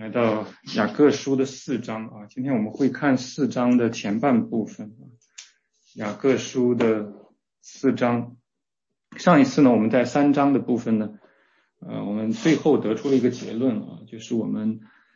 来到雅各书的4章啊，今天我们会看4章的前半部分。雅各书的4章，上一次呢，我们在3章的部分呢，我们最后得出了一个结论啊，就是我们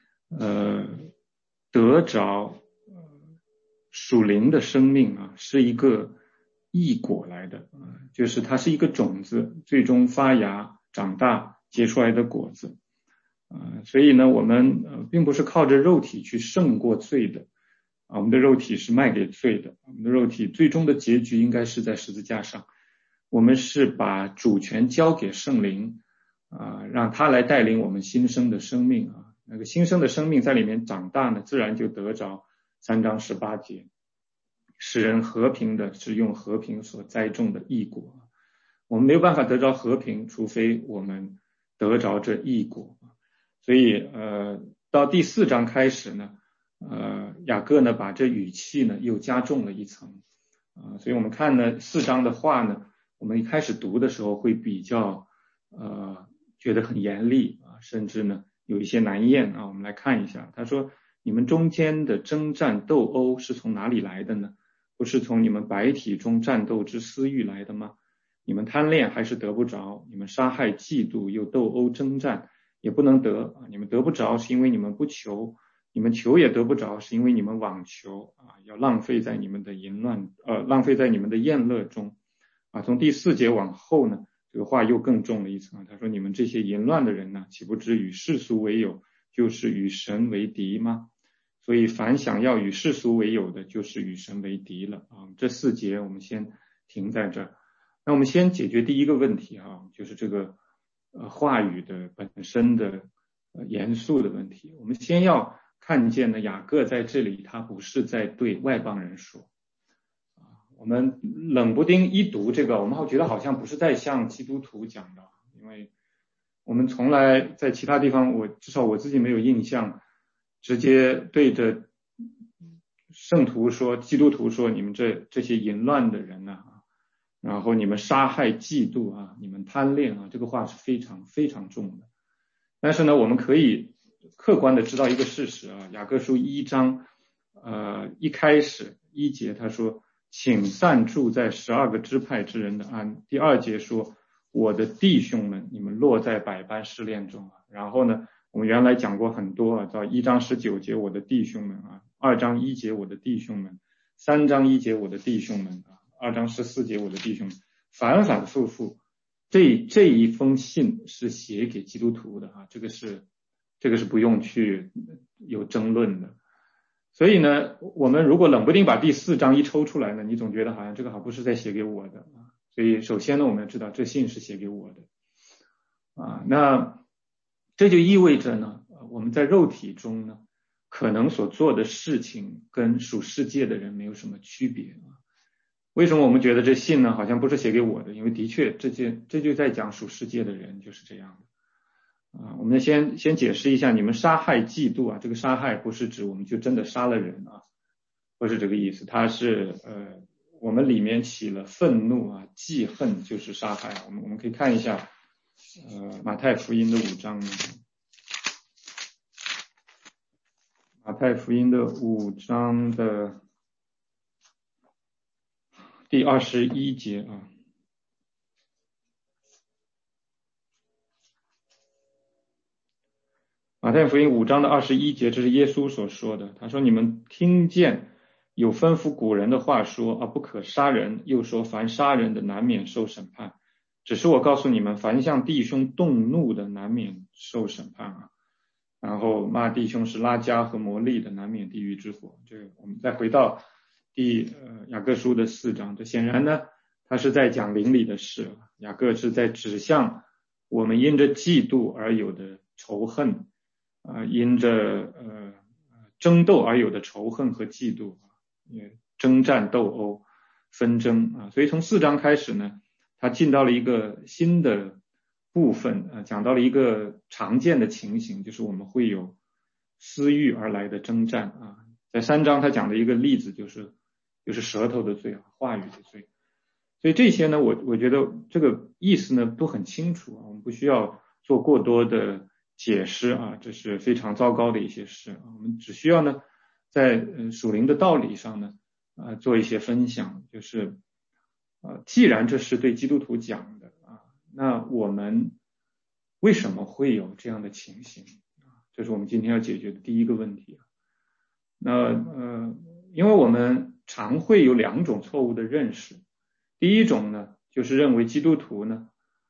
得着属灵的生命啊，是一个异果来的啊，就是它是一个种子，最终发芽长大结出来的果子。所以呢，我们并不是靠着肉体去胜过罪的啊，我们的肉体是卖给罪的，我们的肉体最终的结局应该是在十字架上。我们是把主权交给圣灵啊，让他来带领我们新生的生命啊，那个新生的生命在里面长大呢，自然就得着3章18节，使人和平的是用和平所栽种的异果。我们没有办法得着和平，除非我们得着这异果。所以到第4章开始呢，雅各呢把这语气呢又加重了一层所以我们看呢4章的话呢，我们一开始读的时候会比较觉得很严厉啊，甚至呢有一些难咽啊。我们来看一下，他说：你们中间的征战斗殴是从哪里来的呢？不是从你们白体中战斗之私欲来的吗？你们贪恋还是得不着？你们杀害嫉妒又斗殴征战也不能得啊！你们得不着是因为你们不求，你们求也得不着是因为你们妄求啊！要浪费在你们的淫乱浪费在你们的宴乐中啊！从第4节往后呢，这个话又更重了一层。他说：你们这些淫乱的人呢，岂不知与世俗为友，就是与神为敌吗？所以凡想要与世俗为友的，就是与神为敌了啊！这4节我们先停在这儿。那我们先解决第一个问题啊，就是这个话语的本身的严肃的问题。我们先要看见呢，雅各在这里他不是在对外邦人说我们冷不丁一读这个，我们会觉得好像不是在向基督徒讲的，因为我们从来在其他地方，至少我自己没有印象直接对着圣徒说，基督徒说，你们这些淫乱的人啊，然后你们杀害嫉妒啊，你们贪恋啊，这个话是非常非常重的。但是呢，我们可以客观的知道一个事实啊，雅各书1章一开始1节他说：请散住在12个支派之人的安。第2节说：我的弟兄们，你们落在百般试炼中啊。然后呢，我们原来讲过很多啊，到1章19节我的弟兄们啊，2章1节我的弟兄们，3章1节我的弟兄们2章14节我的弟兄们，反反复复，这一封信是写给基督徒的啊，这个是不用去有争论的。所以呢，我们如果冷不丁把第4章一抽出来呢，你总觉得好像这个好不是在写给我的啊。所以首先呢，我们要知道这信是写给我的啊。那这就意味着呢，我们在肉体中呢，可能所做的事情跟属世界的人没有什么区别啊。为什么我们觉得这信呢好像不是写给我的？因为的确这就在讲属世界的人就是这样的啊。我们先解释一下，你们杀害嫉妒啊，这个杀害不是指我们就真的杀了人啊，不是这个意思，它是我们里面起了愤怒啊，记恨就是杀害。我们可以看一下马太福音的5章呢，马太福音的5章的第21节啊，马太福音5章的21节，这是耶稣所说的。他说：你们听见有吩咐古人的话说不可杀人，又说凡杀人的难免受审判。只是我告诉你们，凡向弟兄动怒的难免受审判啊。然后骂弟兄是拉加和魔力的，难免地狱之火。这个我们再回到雅各书的4章，这显然呢，他是在讲灵里的事。雅各是在指向我们因着嫉妒而有的仇恨因着争斗而有的仇恨和嫉妒征战斗殴纷争所以从4章开始呢，他进到了一个新的部分讲到了一个常见的情形，就是我们会有私欲而来的征战在3章他讲的一个例子就是舌头的罪话语的罪。所以这些呢，我觉得这个意思呢都很清楚我们不需要做过多的解释啊，这是非常糟糕的一些事。我们只需要呢，在属灵的道理上呢，做一些分享，就是既然这是对基督徒讲的啊，那我们为什么会有这样的情形啊？这是我们今天要解决的第一个问题。那因为我们常会有两种错误的认识，第一种呢，就是认为基督徒呢，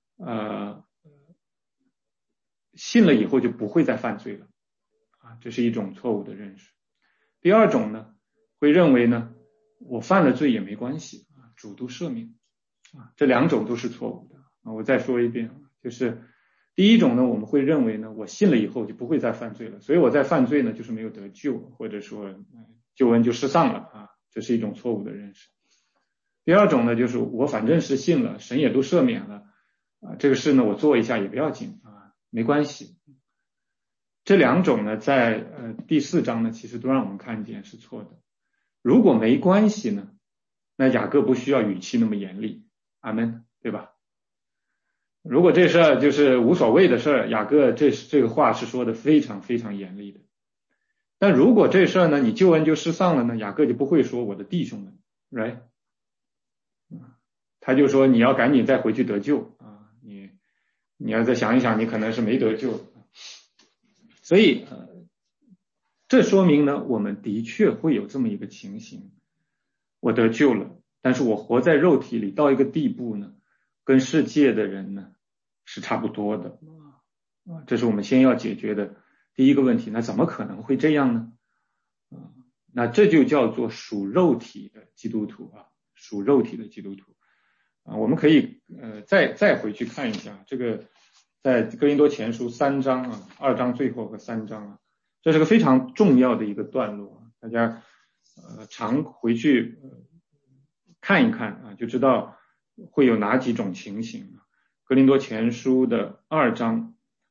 信了以后就不会再犯罪了啊，这是一种错误的认识。第二种呢，会认为呢，我犯了罪也没关系啊，主都赦免啊，这两种都是错误的啊。我再说一遍，就是第一种呢，我们会认为呢，我信了以后就不会再犯罪了，所以我在犯罪呢就是没有得救，或者说救恩就失丧了啊，这是一种错误的认识。第二种呢，就是我反正是信了，神也都赦免了啊，这个事呢我做一下也不要紧啊，没关系。这两种呢，在第4章呢，其实都让我们看见是错的。如果没关系呢，那雅各不需要语气那么严厉，阿们，对吧？如果这事儿就是无所谓的事儿，雅各这个话是说的非常非常严厉的。但如果这事儿呢，你救恩就失丧了呢，雅各就不会说我的弟兄们 ，right？ 他就说你要赶紧再回去得救啊，你要再想一想，你可能是没得救。所以这说明呢，我们的确会有这么一个情形，我得救了，但是我活在肉体里到一个地步呢，跟世界的人呢是差不多的啊，这是我们先要解决的第一个问题。那怎么可能会这样呢？那这就叫做属肉体的基督徒啊，属肉体的基督徒啊。我们可以再回去看一下这个，在哥林多前书3章啊，2章最后和3章啊，这是个非常重要的一个段落啊，大家常回去看一看啊，就知道会有哪几种情形啊。哥林多前书的2章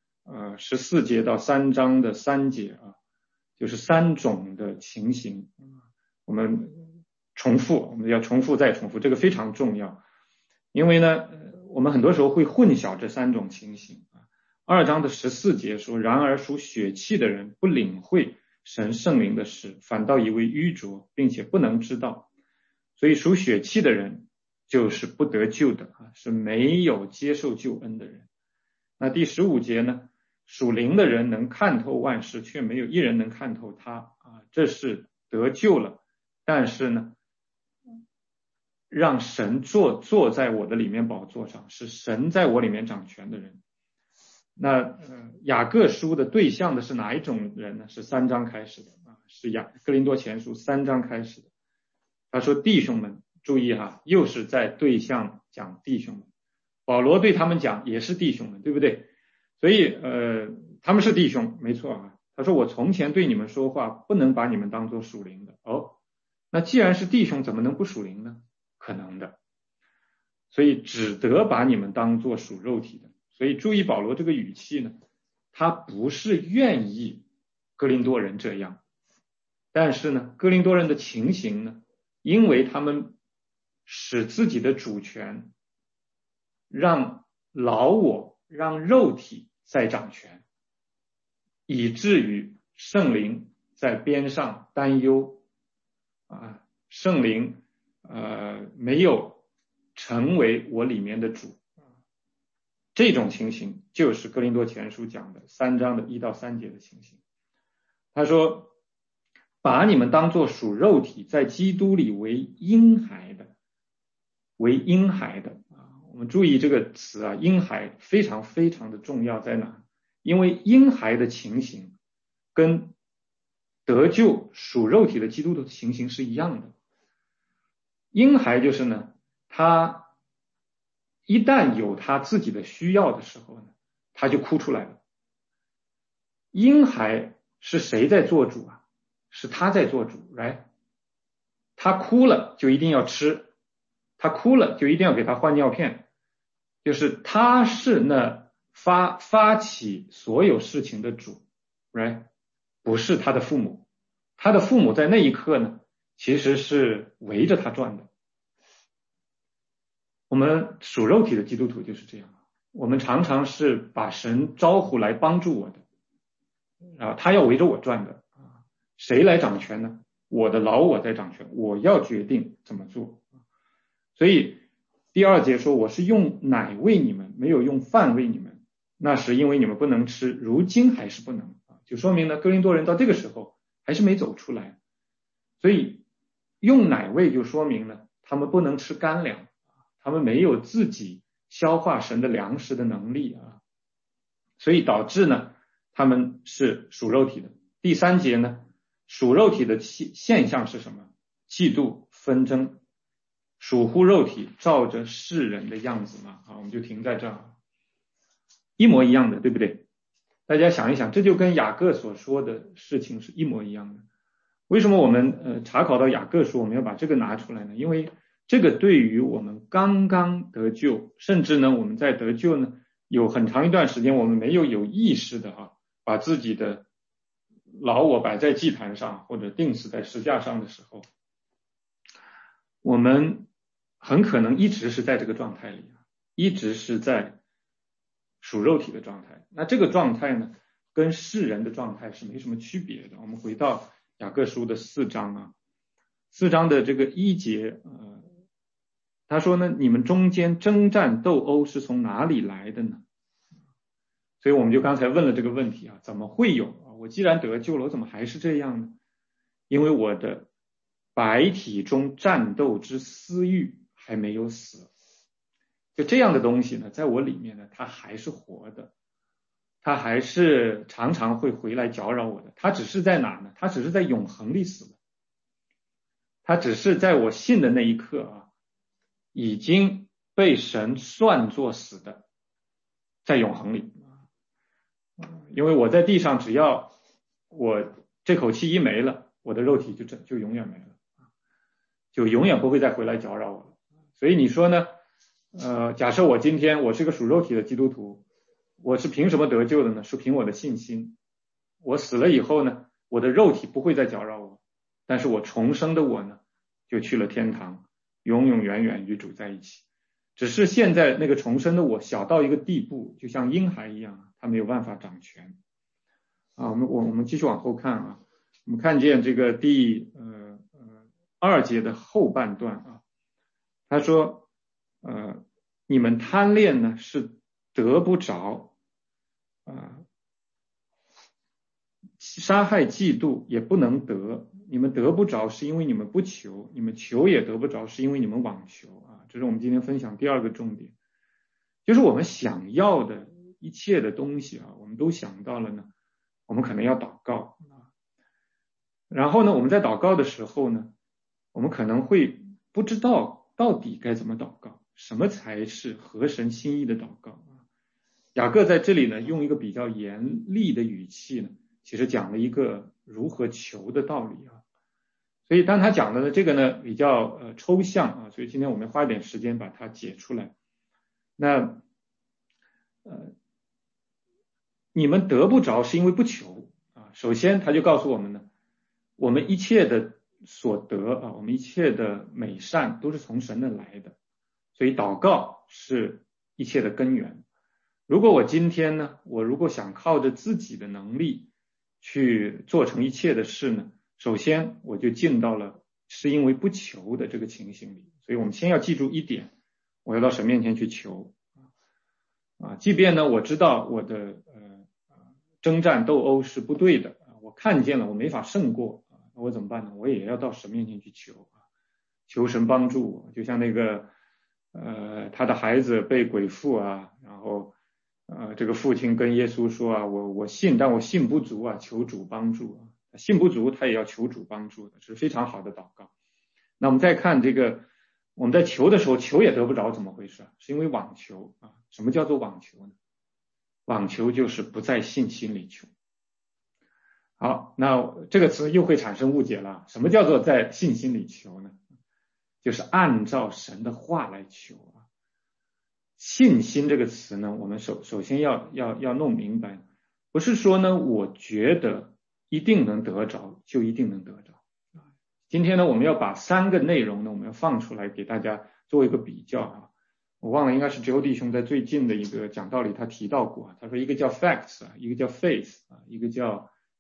14节到3章的3节啊，就是3种的情形。我们要重复再重复，这个非常重要。因为呢，我们很多时候会混淆这3种情形啊。2章的14节说，然而属血气的人不领会神圣灵的事，反倒以为愚拙，并且不能知道。所以属血气的人就是不得救的啊，是没有接受救恩的人。那第15节呢，属灵的人能看透万事，却没有一人能看透他啊，这是得救了，但是呢，让神坐在我的里面宝座上，是神在我里面掌权的人。那雅各书的对象的是哪一种人呢？是3章开始的啊，是哥林多前书3章开始的。他说弟兄们，注意哈，又是在对象讲弟兄们。保罗对他们讲也是弟兄们，对不对？所以他们是弟兄，没错啊。他说我从前对你们说话，不能把你们当作属灵的。那既然是弟兄，怎么能不属灵呢？可能的，所以只得把你们当作属肉体的。所以注意保罗这个语气呢，他不是愿意哥林多人这样，但是呢，哥林多人的情形呢，因为他们使自己的主权让老我让肉体在掌权，以至于圣灵在边上担忧啊，圣灵没有成为我里面的主，这种情形就是哥林多前书讲的3章的1到3节的情形。他说把你们当作属肉体，在基督里为婴孩的啊，我们注意这个词啊，婴孩非常非常的重要，在哪？因为婴孩的情形跟得救属肉体的基督的情形是一样的。婴孩就是呢，他一旦有他自己的需要的时候呢，他就哭出来了。婴孩是谁在做主啊？是他在做主，来，他哭了就一定要吃，他哭了就一定要给他换尿片，就是他是那发起所有事情的主，来，不是他的父母。他的父母在那一刻呢，其实是围着他转的。我们属肉体的基督徒就是这样，我们常常是把神招呼来帮助我的， 他要围着我转的啊，谁来掌权呢？我的老我在掌权，我要决定怎么做。所以第2节说，我是用奶喂你们，没有用饭喂你们，那是因为你们不能吃，如今还是不能啊，就说明呢，哥林多人到这个时候还是没走出来。所以用奶喂就说明呢，他们不能吃干粮，他们没有自己消化神的粮食的能力啊，所以导致呢，他们是属肉体的。第3节呢，属肉体的现象是什么？嫉妒、纷争，属乎肉体，照着世人的样子嘛。好，我们就停在这儿，一模一样的，对不对？大家想一想，这就跟雅各所说的事情是一模一样的。为什么我们查考到雅各书，我们要把这个拿出来呢？因为这个对于我们刚刚得救，甚至呢我们在得救呢有很长一段时间我们没有意识的把自己的老我摆在祭坛上或者钉死在十字架上的时候，我们很可能一直是在这个状态里，一直是在属肉体的状态。那这个状态呢跟世人的状态是没什么区别的。我们回到雅各书的4章4章的这个1节他说呢，你们中间征战斗殴是从哪里来的呢？所以我们就刚才问了这个问题怎么会有我既然得救了，我怎么还是这样呢？因为我的白体中战斗之私欲还没有死。就这样的东西呢，在我里面呢，它还是活的，它还是常常会回来搅扰我的。它只是在哪呢？它只是在永恒里死的，它只是在我信的那一刻已经被神算作死的，在永恒里。因为我在地上，只要我这口气一没了，我的肉体就永远没了，就永远不会再回来搅扰我了。所以你说呢？假设我今天我是个属肉体的基督徒，我是凭什么得救的呢？是凭我的信心。我死了以后呢，我的肉体不会再搅扰我，但是我重生的我呢，就去了天堂，永永远远与主在一起。只是现在那个重生的我小到一个地步，就像婴孩一样，他没有办法掌权。我们继续往后看我们看见这个第2节的后半段他说你们贪恋呢是得不着杀害嫉妒也不能得，你们得不着是因为你们不求，你们求也得不着是因为你们妄求这是我们今天分享第2个重点，就是我们想要的一切的东西我们都想到了呢，我们可能要祷告然后呢我们在祷告的时候呢，我们可能会不知道到底该怎么祷告，什么才是合神心意的祷告雅各在这里呢用一个比较严厉的语气呢，其实讲了一个如何求的道理所以当他讲的呢这个呢比较抽象所以今天我们花一点时间把它解出来。那你们得不着是因为不求首先他就告诉我们呢，我们一切的所得我们一切的美善都是从神那来的，所以祷告是一切的根源。如果我今天呢，我如果想靠着自己的能力去做成一切的事呢，首先我就进到了是因为不求的这个情形里。所以我们先要记住一点，我要到神面前去求即便呢我知道我的征战斗殴是不对的我看见了我没法胜过那我怎么办呢？我也要到神面前去求求神帮助我。就像那个他的孩子被鬼附然后这个父亲跟耶稣说我信，但我信不足求主帮助信不足他也要求主帮助的，是非常好的祷告。那我们再看这个，我们在求的时候求也得不着，怎么回事？是因为妄求什么叫做妄求呢？妄求就是不在信心里求。好，那这个词又会产生误解了。什么叫做在信心里求呢？就是按照神的话来求信心这个词呢，我们首先要弄明白，不是说呢我觉得一定能得着就一定能得着。今天呢我们要把3个内容呢我们要放出来给大家做一个比较我忘了应该是Joe弟兄在最近的一个讲道里他提到过他说一个叫 facts 一个叫 faith一个叫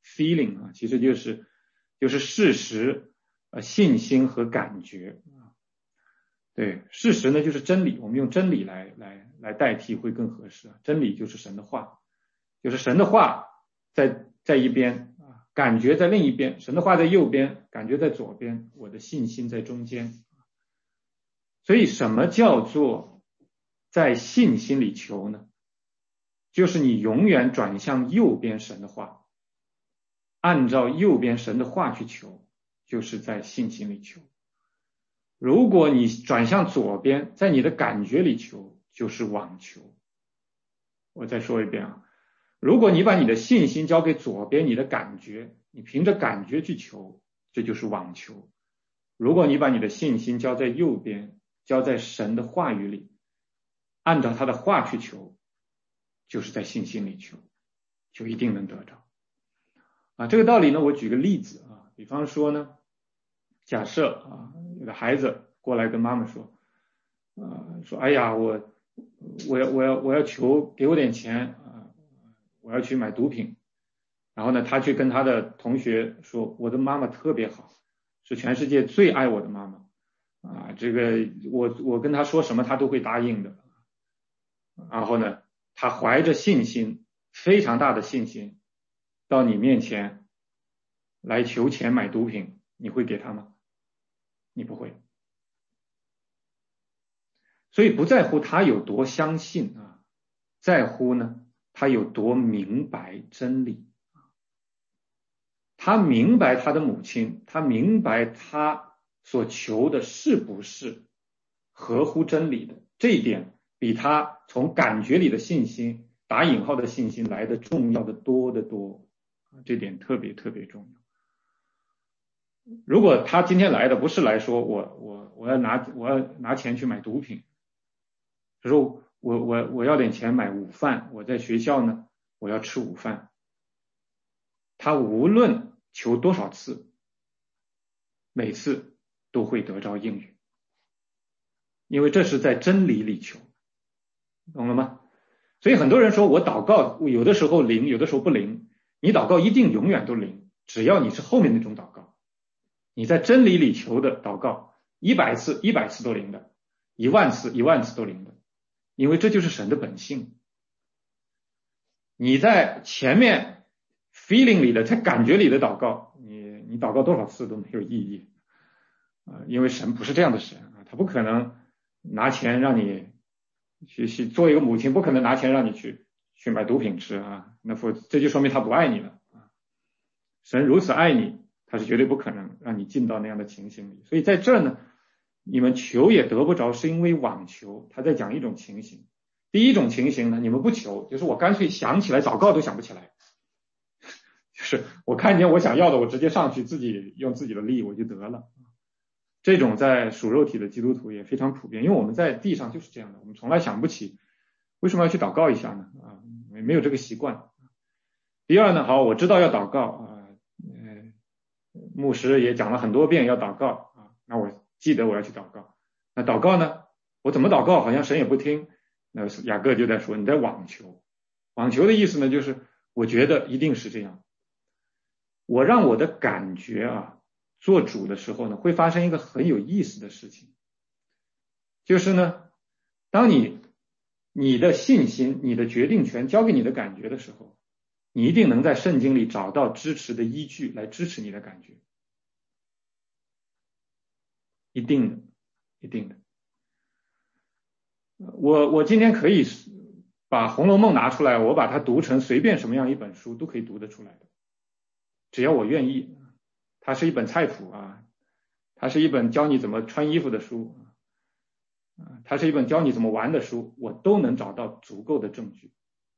feeling 啊，其实就是事实、信心和感觉啊。对，事实呢就是真理，我们用真理来代替会更合适。真理就是神的话，就是神的话在一边啊，感觉在另一边，神的话在右边，感觉在左边，我的信心在中间。所以什么叫做在信心里求呢？就是你永远转向右边神的话，按照右边神的话去求，就是在信心里求。如果你转向左边，在你的感觉里求，就是妄求。我再说一遍啊，如果你把你的信心交给左边，你的感觉，你凭着感觉去求，这就是妄求。如果你把你的信心交在右边，交在神的话语里，按照他的话去求，就是在信心里求，就一定能得着。啊，这个道理呢，我举个例子啊，比方说呢，假设啊，有个孩子过来跟妈妈说，说哎呀，我要求给我点钱啊，我要去买毒品。然后呢，他去跟他的同学说，我的妈妈特别好，是全世界最爱我的妈妈啊，这个我跟他说什么他都会答应的。然后呢，他怀着信心，非常大的信心，到你面前来求钱买毒品，你会给他吗？你不会。所以不在乎他有多相信啊，在乎呢他有多明白真理。他明白他的母亲，他明白他所求的是不是合乎真理的，这一点比他从感觉里的信心打引号的信心来的重要的多得多，这点特别特别重要。如果他今天来的不是来说我要拿钱去买毒品，他说我要点钱买午饭，我在学校呢我要吃午饭，他无论求多少次，每次都会得着应允，因为这是在真理里求，懂了吗？所以很多人说我祷告有的时候灵，有的时候不灵，你祷告一定永远都灵，只要你是后面那种祷告，你在真理里求的祷告100次100次都灵的，10000次10000次都灵的，因为这就是神的本性。你在前面 feeling 里的，在感觉里的祷告，你祷告多少次都没有意义因为神不是这样的神啊，他不可能拿钱让你去做一个母亲，不可能拿钱让你去买毒品吃啊，这就说明他不爱你了啊。神如此爱你，他是绝对不可能让你进到那样的情形里。所以在这儿呢，你们求也得不着，是因为妄求。他在讲一种情形，第一种情形呢，你们不求，就是我干脆想起来祷告都想不起来，就是我看见我想要的，我直接上去自己用自己的力我就得了。这种在属肉体的基督徒也非常普遍，因为我们在地上就是这样的，我们从来想不起为什么要去祷告一下呢？没有这个习惯。第二呢，好，我知道要祷告牧师也讲了很多遍要祷告那我记得我要去祷告。那祷告呢，我怎么祷告好像神也不听。那雅各就在说你在妄求。妄求的意思呢，就是我觉得一定是这样，我让我的感觉做主的时候呢，会发生一个很有意思的事情，就是呢，当你的信心、你的决定权交给你的感觉的时候，你一定能在圣经里找到支持的依据来支持你的感觉，一定的，一定的。我今天可以把《红楼梦》拿出来，我把它读成随便什么样一本书都可以读得出来的，只要我愿意。它是一本菜谱它是一本教你怎么穿衣服的书它是一本教你怎么玩的书，我都能找到足够的证据。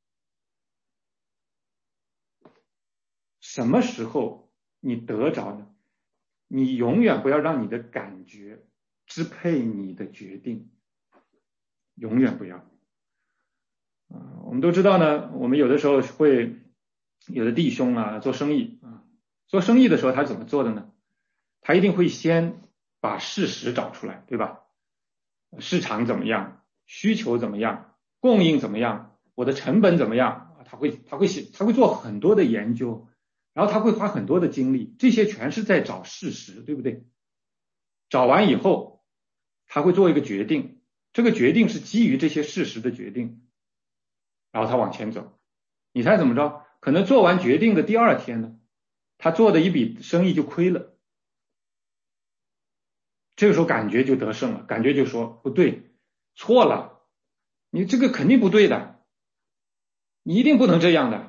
什么时候你得着呢？你永远不要让你的感觉支配你的决定，永远不要。我们都知道呢，我们有的时候会有的弟兄做生意做生意的时候他怎么做的呢？他一定会先把事实找出来，对吧？市场怎么样，需求怎么样，供应怎么样，我的成本怎么样，他会做很多的研究， 然后他会花很多的精力，这些全是在找事实，对不对？找完以后，他会做一个决定，这个决定是基于这些事实的决定，然后他往前走。你猜怎么着？可能做完决定的第二天呢，他做的一笔生意就亏了。这个时候感觉就得胜了，感觉就说不对，错了，你这个肯定不对的，你一定不能这样的。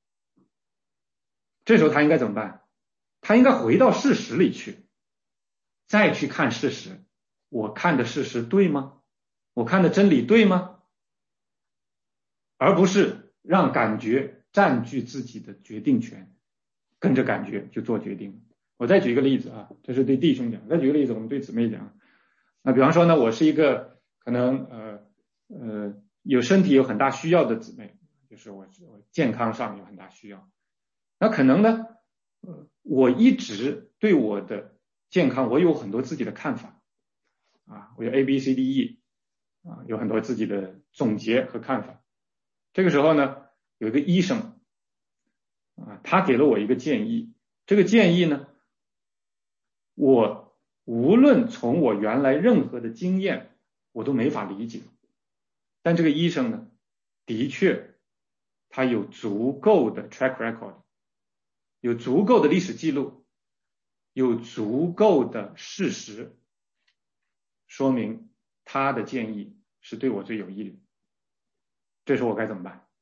这时候他应该怎么办？他应该回到事实里去，再去看事实。我看的事实对吗？我看的真理对吗？而不是让感觉占据自己的决定权，跟着感觉就做决定。我再举一个例子啊，这是对弟兄讲。再举个例子，我们对姊妹讲。那比方说呢，我是一个可能有身体有很大需要的姊妹，就是我健康上有很大需要。那可能呢，我一直对我的健康我有很多自己的看法啊，我有 ABCDE 啊，有很多自己的总结和看法。这个时候呢，有一个医生啊，他给了我一个建议。这个建议呢，我无论从我原来任何的经验，我都没法理解。但这个医生呢，的确他有足够的 track record， 有足够的历史记录，有足够的事实，说明他的建议是对我最有益的。这时候我该怎么办？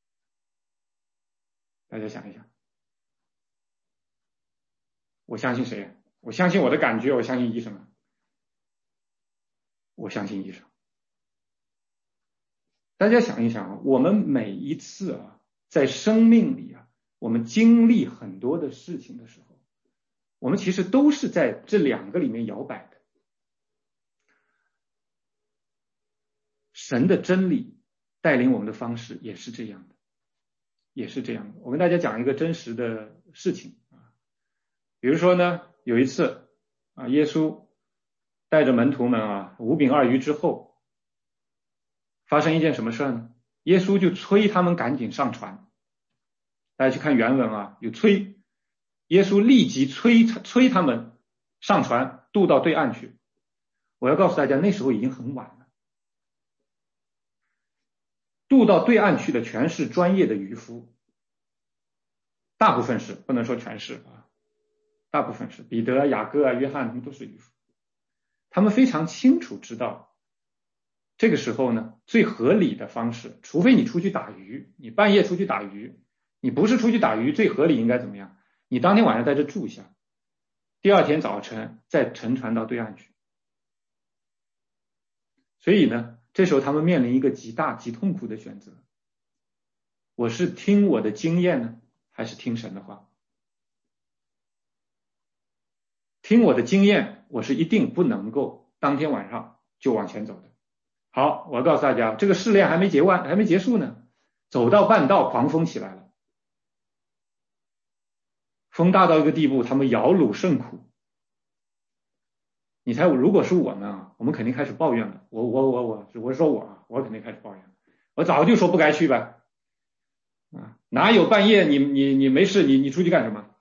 大家想一想，我相信谁？我相信我的感觉，我相信医生啊，我相信医生。大家想一想，我们每一次啊，在生命里啊，我们经历很多的事情的时候，我们其实都是在这两个里面摇摆的。神的真理带领我们的方式也是这样的，也是这样的。我跟大家讲一个真实的事情啊，比如说呢，有一次啊，耶稣带着门徒们啊，5饼2鱼之后，发生一件什么事呢？耶稣就催他们赶紧上船。大家去看原文啊，有催，耶稣立即催他们上船渡到对岸去。我要告诉大家，那时候已经很晚了。渡到对岸去的全是专业的渔夫，大部分是，不能说全是啊，大部分是彼得、雅各啊、约翰，他们都是渔夫。他们非常清楚知道，这个时候呢，最合理的方式，除非你出去打鱼，你半夜出去打鱼，你不是出去打鱼，最合理应该怎么样？你当天晚上在这住一下，第二天早晨再乘船到对岸去。所以呢，这时候他们面临一个极大极痛苦的选择，我是听我的经验呢，还是听神的话？听我的经验，我是一定不能够当天晚上就往前走的。好，我要告诉大家，这个试炼还没结束呢，走到半道，狂风起来了，风大到一个地步，他们摇橹甚苦。你猜，如果是我们啊，我们肯定开始抱怨了。我说我肯定开始抱怨，我早就说不该去呗，啊，哪有半夜你没事你出去干什么？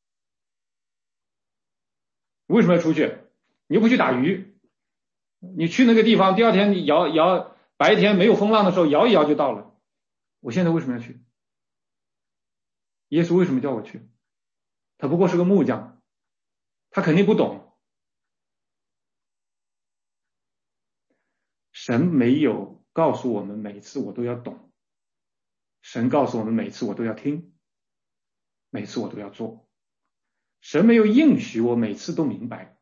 为什么要出去？你又不去打鱼，你去那个地方，第二天你摇，白天没有风浪的时候摇一摇就到了。我现在为什么要去？耶稣为什么叫我去？他不过是个木匠，他肯定不懂。神没有告诉我们每次我都要懂，神告诉我们每次我都要听，每次我都要做。神没有应许我每次都明白，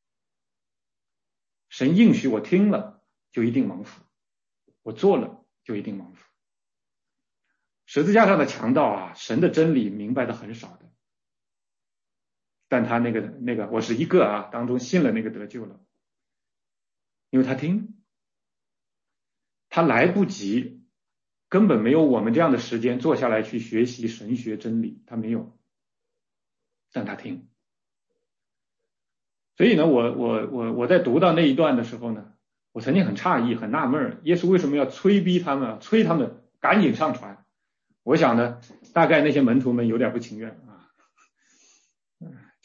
神应许我听了就一定蒙福，我做了就一定蒙福。十字架上的强盗啊，神的真理明白的很少的，但他那个我是一个啊，当中信了那个得救了，因为他听。他来不及，根本没有我们这样的时间坐下来去学习神学真理，他没有，但他听。所以呢，我在读到那一段的时候呢，我曾经很诧异，很纳闷，耶稣为什么要催他们赶紧上船？我想呢，大概那些门徒们有点不情愿啊，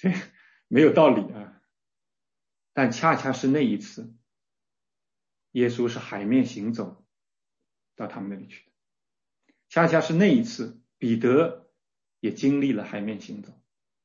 这没有道理啊。但恰恰是那一次，耶稣是海面行走到他们那里去的。恰恰是那一次，彼得也经历了海面行走。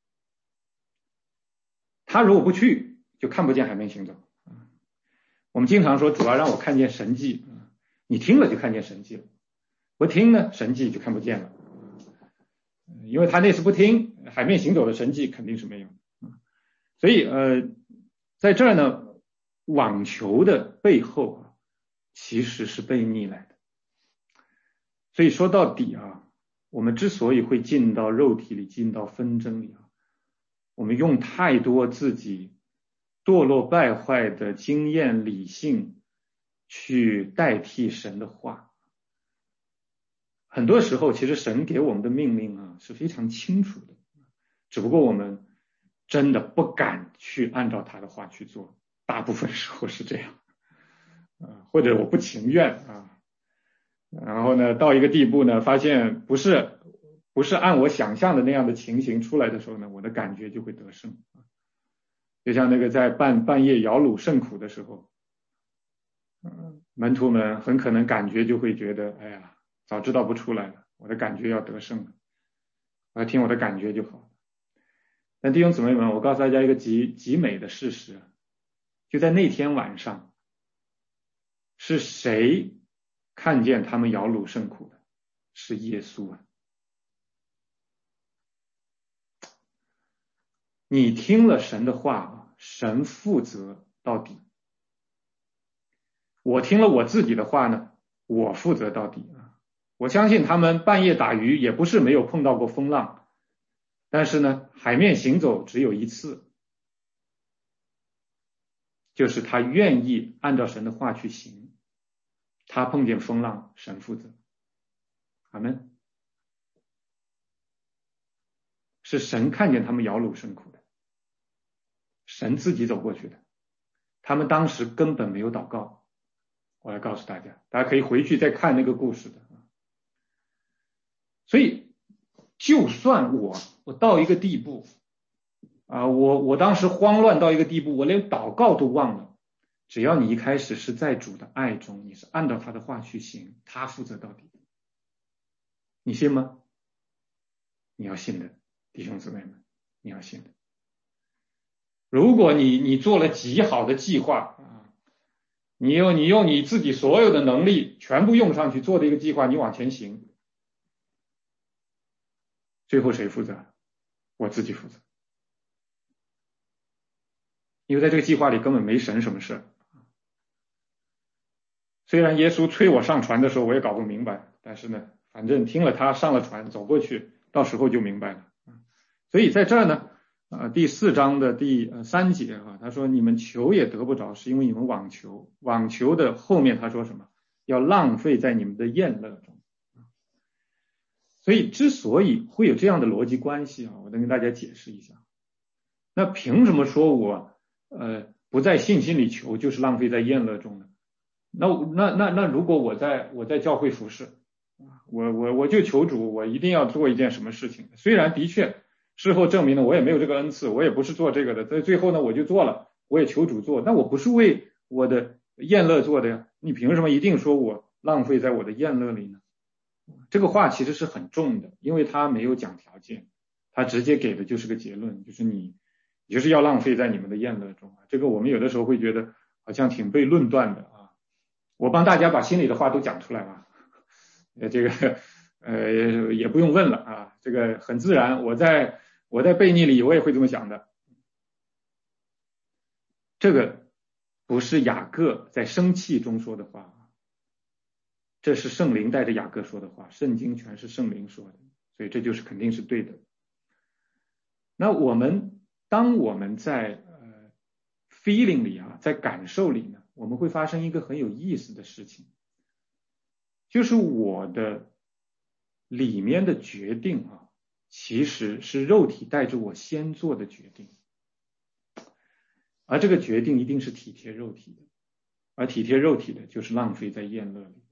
他如果不去，就看不见海面行走。我们经常说主要让我看见神迹，你听了就看见神迹了，不听呢，神迹就看不见了。因为他那次不听，海面行走的神迹肯定是没有。所以在这儿呢，网球的背后其实是悖逆来的。所以说到底我们之所以会进到肉体里，进到纷争里我们用太多自己堕落败坏的经验理性去代替神的话。很多时候其实神给我们的命令是非常清楚的，只不过我们真的不敢去按照他的话去做，大部分时候是这样或者我不情愿然后呢到一个地步呢，发现不是按我想象的那样的情形出来的时候呢，我的感觉就会得胜。就像那个在半夜摇橹圣苦的时候，门徒们很可能感觉就会觉得，哎呀，早知道不出来了，我的感觉要得胜了，我要听我的感觉就好。但弟兄姊妹们，我告诉大家一个极美的事实，就在那天晚上，是谁看见他们摇橹圣苦的？是耶稣你听了神的话，神负责到底。我听了我自己的话呢，我负责到底我相信他们半夜打鱼也不是没有碰到过风浪，但是呢，海面行走只有一次，就是他愿意按照神的话去行，他碰见风浪，神负责。阿们。是神看见他们摇橹圣苦的，神自己走过去的，他们当时根本没有祷告。我来告诉大家，大家可以回去再看那个故事的。所以就算我到一个地步我当时慌乱到一个地步，我连祷告都忘了，只要你一开始是在主的爱中，你是按照他的话去行，他负责到底。你信吗？你要信的，弟兄姊妹们，你要信的。如果你做了极好的计划你用你自己所有的能力全部用上去做的一个计划，你往前行，最后谁负责？我自己负责。因为在这个计划里根本没神什么事。虽然耶稣催我上船的时候我也搞不明白，但是呢，反正听了他上了船走过去，到时候就明白了。所以在这儿呢第4章的第3节他说你们求也得不着，是因为你们妄求。妄求的后面他说什么？要浪费在你们的宴乐中。所以之所以会有这样的逻辑关系我再跟大家解释一下。那凭什么说我不在信心里求就是浪费在宴乐中呢？那如果我在教会服侍我就求主我一定要做一件什么事情，虽然的确事后证明了我也没有这个恩赐，我也不是做这个的，在最后呢我就做了，我也求主做，那我不是为我的宴乐做的呀，你凭什么一定说我浪费在我的宴乐里呢？这个话其实是很重的，因为他没有讲条件，他直接给的就是个结论，就是你就是要浪费在你们的宴乐中。这个我们有的时候会觉得好像挺被论断的我帮大家把心里的话都讲出来了这个也不用问了这个很自然，我在悖逆里我也会这么想的。这个不是雅各在生气中说的话，这是圣灵带着雅各说的话，圣经全是圣灵说的，所以这就是肯定是对的。那当我们在feeling 里在感受里呢，我们会发生一个很有意思的事情，就是我的里面的决定其实是肉体带着我先做的决定，而这个决定一定是体贴肉体的，而体贴肉体的就是浪费在宴乐里。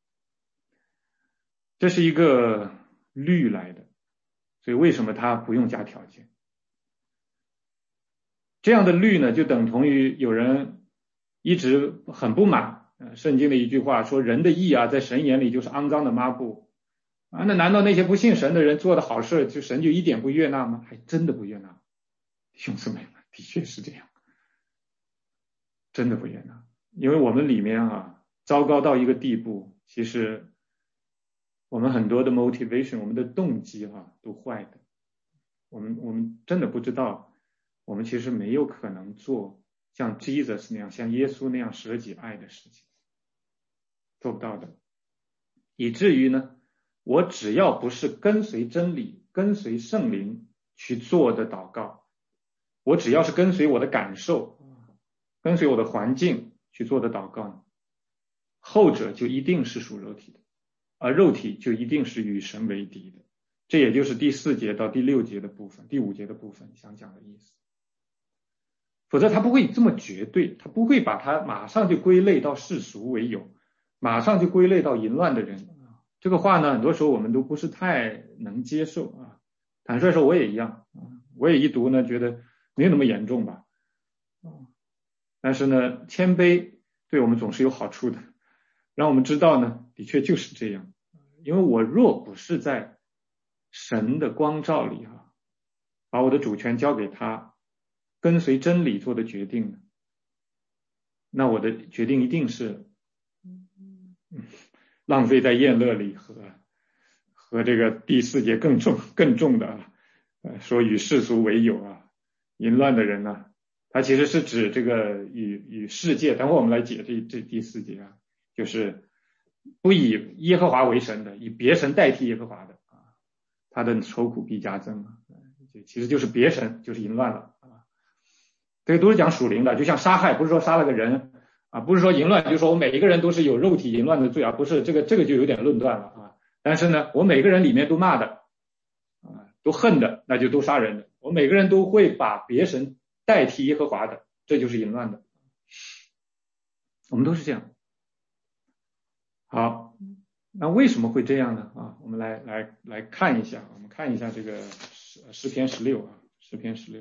这是一个律来的，所以为什么他不用加条件？ 这样的律呢，就等同于有人一直很不满圣经的一句话，说人的义啊，在神眼里就是肮脏的抹布啊。那难道那些不信神的人做的好事，就神就一点不悦纳吗？还真的不悦纳，兄姊妹们，的确是这样，真的不悦纳。因为我们里面啊，糟糕到一个地步，其实我们很多的 motivation， 我们的动机都坏的。我们真的不知道，我们其实没有可能做像 Jesus 那样，像耶稣那样舍己爱的事情，做不到的。以至于呢，我只要不是跟随真理、跟随圣灵去做的祷告，我只要是跟随我的感受、跟随我的环境去做的祷告呢，后者就一定是属肉体的，而肉体就一定是与神为敌的。这也就是第4节到第6节的部分，第5节的部分想讲的意思。否则他不会这么绝对，他不会把它马上就归类到世俗为有，马上就归类到淫乱的人。这个话呢，很多时候我们都不是太能接受啊。坦率说，我也一样啊，我也一读呢，觉得没有那么严重吧。但是呢，谦卑对我们总是有好处的，让我们知道呢，的确就是这样。因为我若不是在神的光照里把我的主权交给他，跟随真理做的决定，那我的决定一定是浪费在宴乐里和这个第4节更重的说与世俗为友淫乱的人呢，他其实是指这个与世界，等会我们来解这第4节就是不以耶和华为神的，以别神代替耶和华的他的愁苦必加增其实就是别神，就是淫乱了这个都是讲属灵的，就像杀害，不是说杀了个人不是说淫乱，就是说我每一个人都是有肉体淫乱的罪不是这个就有点论断了但是呢，我每个人里面都骂的都恨的，那就都杀人的。我每个人都会把别神代替耶和华的，这就是淫乱的。我们都是这样。好，那为什么会这样呢我们来看一下，我们看一下这个诗篇16诗篇16。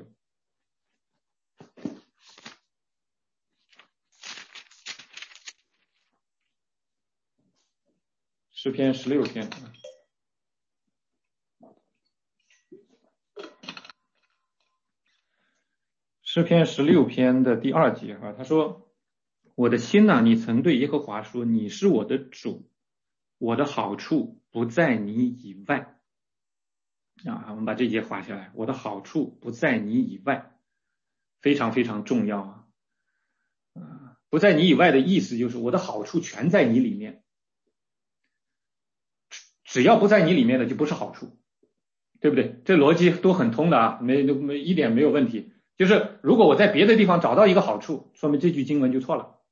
诗篇16篇诗篇16篇的第2节他说，我的心你曾对耶和华说，你是我的主，我的好处不在你以外我们把这节划下来，我的好处不在你以外，非常非常重要不在你以外的意思就是我的好处全在你里面，只要不在你里面的就不是好处，对不对？这逻辑都很通的一点没有问题。就是如果我在别的地方找到一个好处，说明这句经文就错了。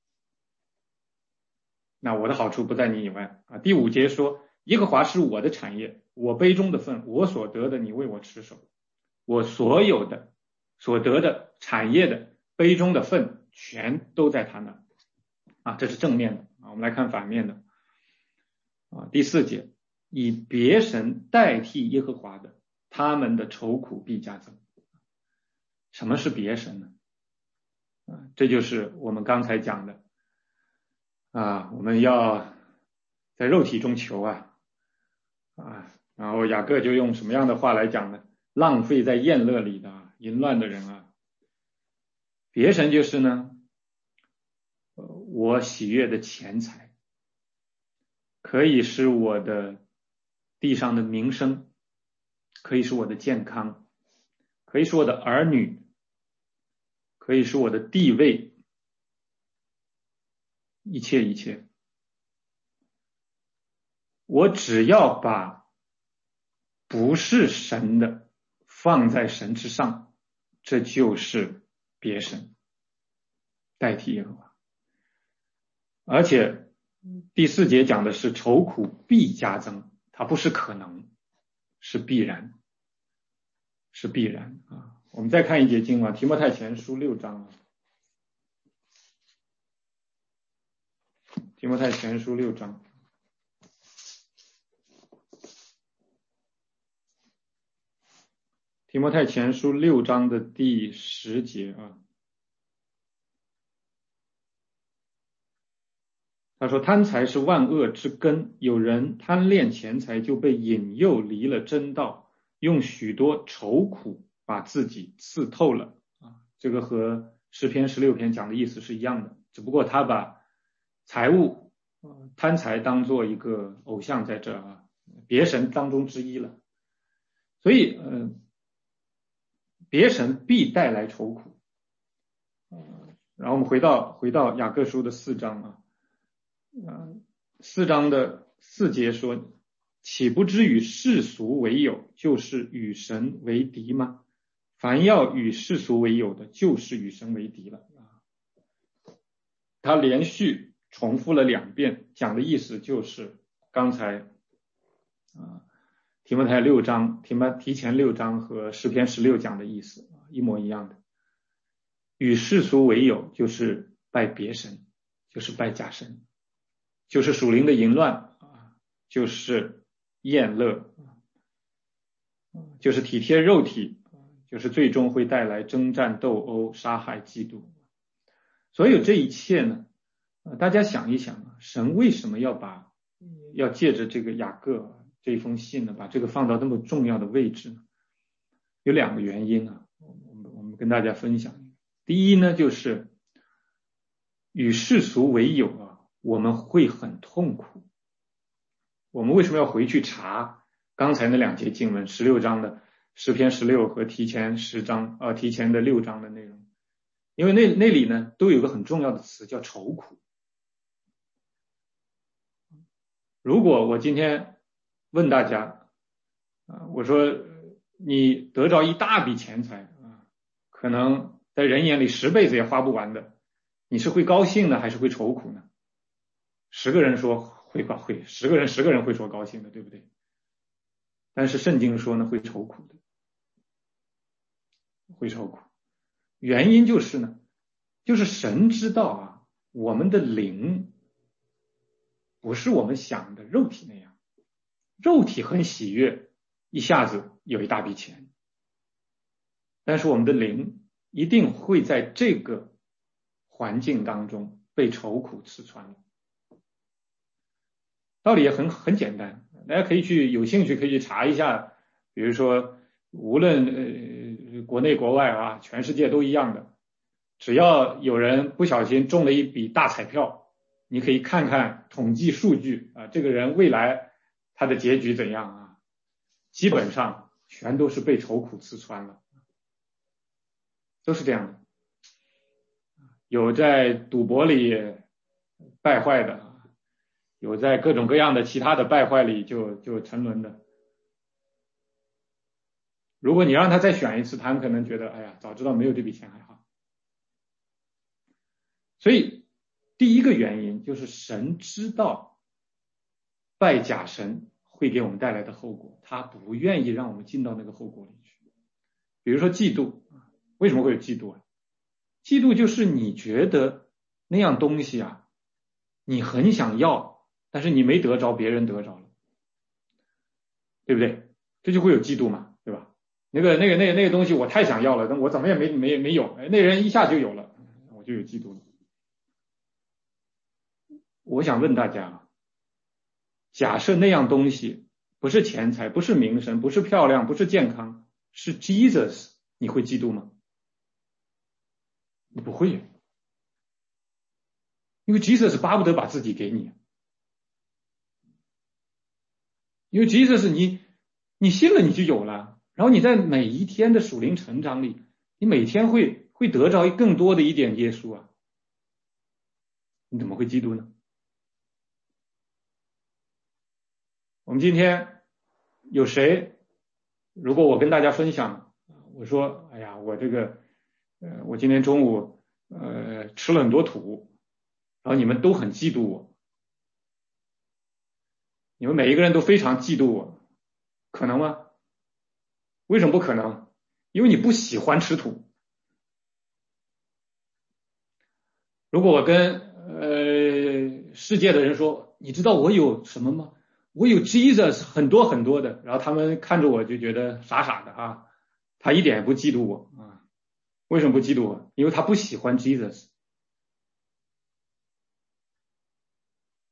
那我的好处不在你以外第5节说，耶和华是我的产业，我杯中的份，我所得的你为我持守，我所有的所得的产业的杯中的份全都在他那这是正面的我们来看反面的第4节，以别神代替耶和华的，他们的愁苦必加增。什么是别神呢这就是我们刚才讲的我们要在肉体中求然后雅各就用什么样的话来讲呢？浪费在宴乐里的淫乱的人别神就是呢我喜悦的钱财，可以是我的地上的名声，可以是我的健康，可以是我的儿女，可以是我的地位，一切我只要把不是神的放在神之上，这就是别神，代替耶和华。而且第4节讲的是愁苦必加增，它不是可能，是必然，是必然我们再看一节经提摩太前书6章提摩太前书6章。提摩太前书6章的第10节他说贪财是万恶之根，有人贪恋钱财就被引诱离了真道，用许多愁苦把自己刺透了啊。这个和诗篇16篇讲的意思是一样的，只不过他把财物贪财当做一个偶像在这啊，别神当中之一了。所以别神必带来愁苦。然后我们回到雅各书的4章啊，4章的4节说，岂不知与世俗为友，就是与神为敌吗？凡要与世俗为友的，就是与神为敌了。他连续重复了2遍，讲的意思就是刚才提摩太6章提前6章和诗篇16讲的意思一模一样的。与世俗为友就是拜别神，就是拜假神，就是属灵的淫乱，就是厌乐，就是体贴肉体，就是最终会带来征战斗殴、杀害、嫉妒。所有这一切呢，大家想一想，神为什么要借着这个雅各这封信呢，把这个放到那么重要的位置呢？有2个原因啊，我们跟大家分享。第一呢，就是与世俗为友啊，我们会很痛苦。我们为什么要回去查刚才那2节经文，16章的诗篇16和提前的6章的内容？因为那里呢都有个很重要的词叫愁苦。如果我今天问大家我说你得着一大笔钱财可能在人眼里10辈子也花不完的，你是会高兴呢还是会愁苦呢？10个人说会，10个人会说高兴的，对不对？但是圣经说呢会愁苦的，会愁苦。原因就是呢，就是神知道我们的灵不是我们想的肉体那样，肉体很喜悦，一下子有一大笔钱，但是我们的灵一定会在这个环境当中被愁苦刺穿。道理也很简单，大家可以有兴趣可以去查一下，比如说无论国内国外全世界都一样的，只要有人不小心中了一笔大彩票，你可以看看统计数据这个人未来他的结局怎样基本上全都是被愁苦刺穿了，都是这样的。有在赌博里败坏的，有在各种各样的其他的败坏里就沉沦的。如果你让他再选一次，他可能觉得哎呀，早知道没有这笔钱还好。所以第一个原因就是神知道拜假神会给我们带来的后果，他不愿意让我们进到那个后果里去。比如说嫉妒，为什么会有嫉妒嫉妒就是你觉得那样东西你很想要，但是你没得着，别人得着了，对不对？这就会有嫉妒嘛，对吧？那个东西我太想要了，但我怎么也没有，那人一下就有了，我就有嫉妒了。我想问大家，假设那样东西不是钱财，不是名声，不是漂亮，不是健康，是 Jesus， 你会嫉妒吗？你不会，因为 Jesus 巴不得把自己给你，因为 Jesus 你信了你就有了，然后你在每一天的属灵成长里，你每天会得着更多的一点耶稣你怎么会嫉妒呢？我们今天有谁，如果我跟大家分享，我说哎呀，我这个我今天中午吃了很多土，然后你们都很嫉妒我，你们每一个人都非常嫉妒我，可能吗？为什么不可能？因为你不喜欢吃土。如果我跟世界的人说，你知道我有什么吗？我有 Jesus 很多很多的，然后他们看着我就觉得傻傻的他一点也不嫉妒我为什么不嫉妒我？因为他不喜欢 Jesus。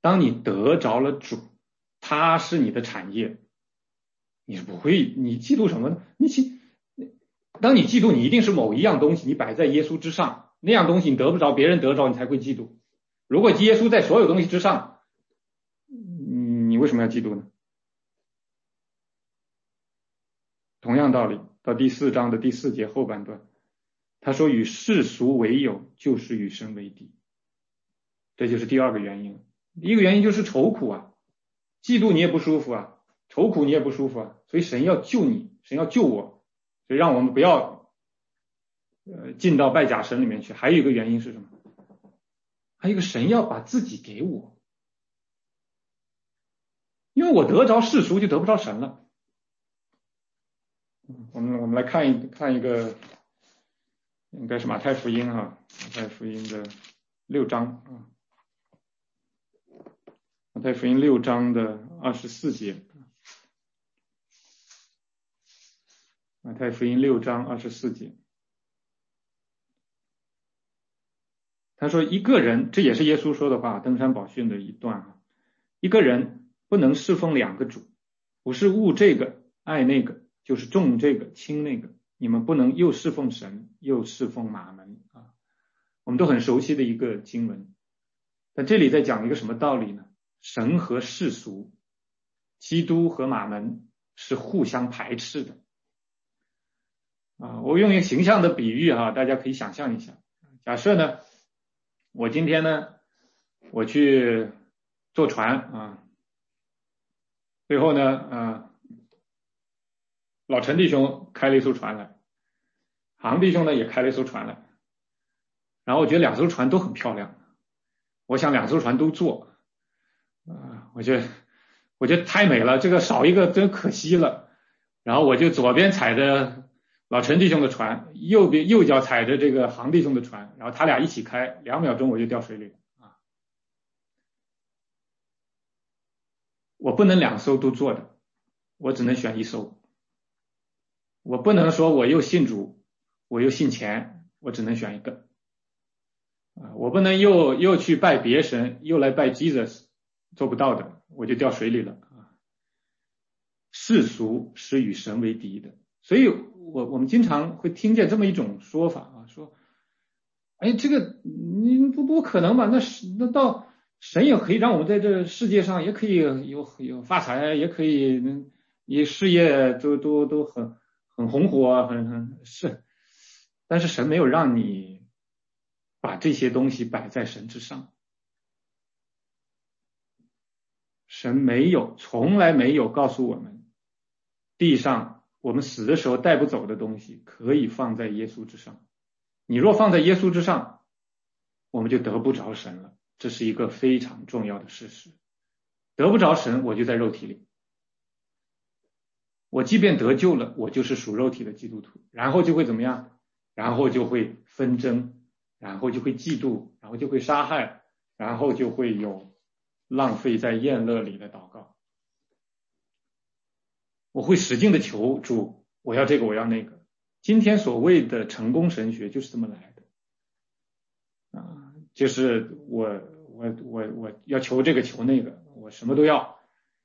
当你得着了主，他是你的产业，你是不会，你嫉妒什么呢？当你嫉妒，你一定是某一样东西你摆在耶稣之上，那样东西你得不着，别人得着你才会嫉妒。如果耶稣在所有东西之上，你为什么要嫉妒呢？同样道理，到第4章的第4节后半段，他说与世俗为友，就是与神为敌。这就是第2个原因。第一个原因就是愁苦啊，嫉妒你也不舒服啊，愁苦你也不舒服啊，所以神要救你，神要救我，所以让我们不要进到拜假神里面去。还有一个原因是什么？还有一个，神要把自己给我，因为我得着世俗就得不着神了。我们来看一个，应该是马太福音啊，马太福音的6章啊，马太福音6章的24节，马太福音6章24节，他说一个人，这也是耶稣说的话，登山宝训的一段啊，一个人不能侍奉2个主，不是恶这个爱那个，就是重这个轻那个，你们不能又侍奉神又侍奉马门啊。我们都很熟悉的一个经文，但这里在讲一个什么道理呢？神和世俗，基督和马门是互相排斥的啊。我用一个形象的比喻啊，大家可以想象一下。假设呢，我今天呢，我去坐船啊，最后呢，老陈弟兄开了一艘船来，航弟兄呢也开了一艘船来，然后我觉得2艘船都很漂亮，我想2艘船都坐。我觉得太美了，这个少一个真可惜了。然后我就左边踩着老陈弟兄的船，右脚踩着这个航弟兄的船，然后他俩一起开，2秒钟我就掉水里了啊！我不能2艘都坐的，我只能选1艘。我不能说我又信主，我又信钱，我只能选一个。我不能又去拜别神，又来拜 Jesus， 做不到的，我就掉水里了啊！世俗是与神为敌的，所以我们经常会听见这么一种说法啊，说，哎，这个你不可能吧？那到神也可以让我们在这世界上也可以有发财，也可以你事业都很红火，是，但是神没有让你把这些东西摆在神之上。神从来没有告诉我们，地上我们死的时候带不走的东西可以放在耶稣之上。你若放在耶稣之上，我们就得不着神了，这是一个非常重要的事实。得不着神，我就在肉体里。我即便得救了，我就是属肉体的基督徒，然后就会怎么样？然后就会纷争，然后就会嫉妒，然后就会杀害，然后就会有浪费在宴乐里的祷告。我会使劲的求主，我要这个，我要那个。今天所谓的成功神学就是这么来的啊，就是我要求这个求那个，我什么都要。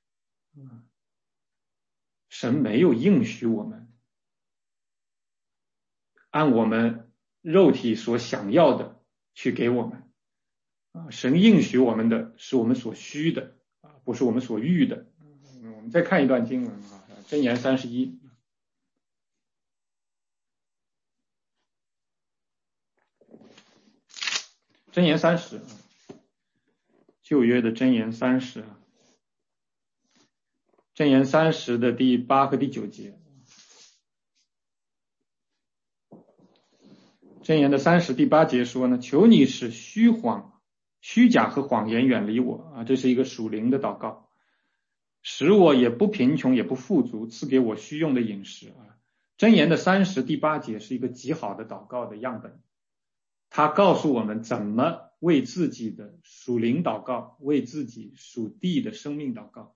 神没有应许我们按我们肉体所想要的去给我们啊，神应许我们的是我们所需的啊，不是我们所欲的。我们再看一段经文啊，箴言31，箴言30，旧约的箴言30啊，箴言30的第8和第9节。箴言的30第8节说呢，求你使虚假和谎言远离我啊，这是一个属灵的祷告，使我也不贫穷也不富足，赐给我需用的饮食啊。箴言的30第8节是一个极好的祷告的样本，他告诉我们怎么为自己的属灵祷告，为自己属地的生命祷告。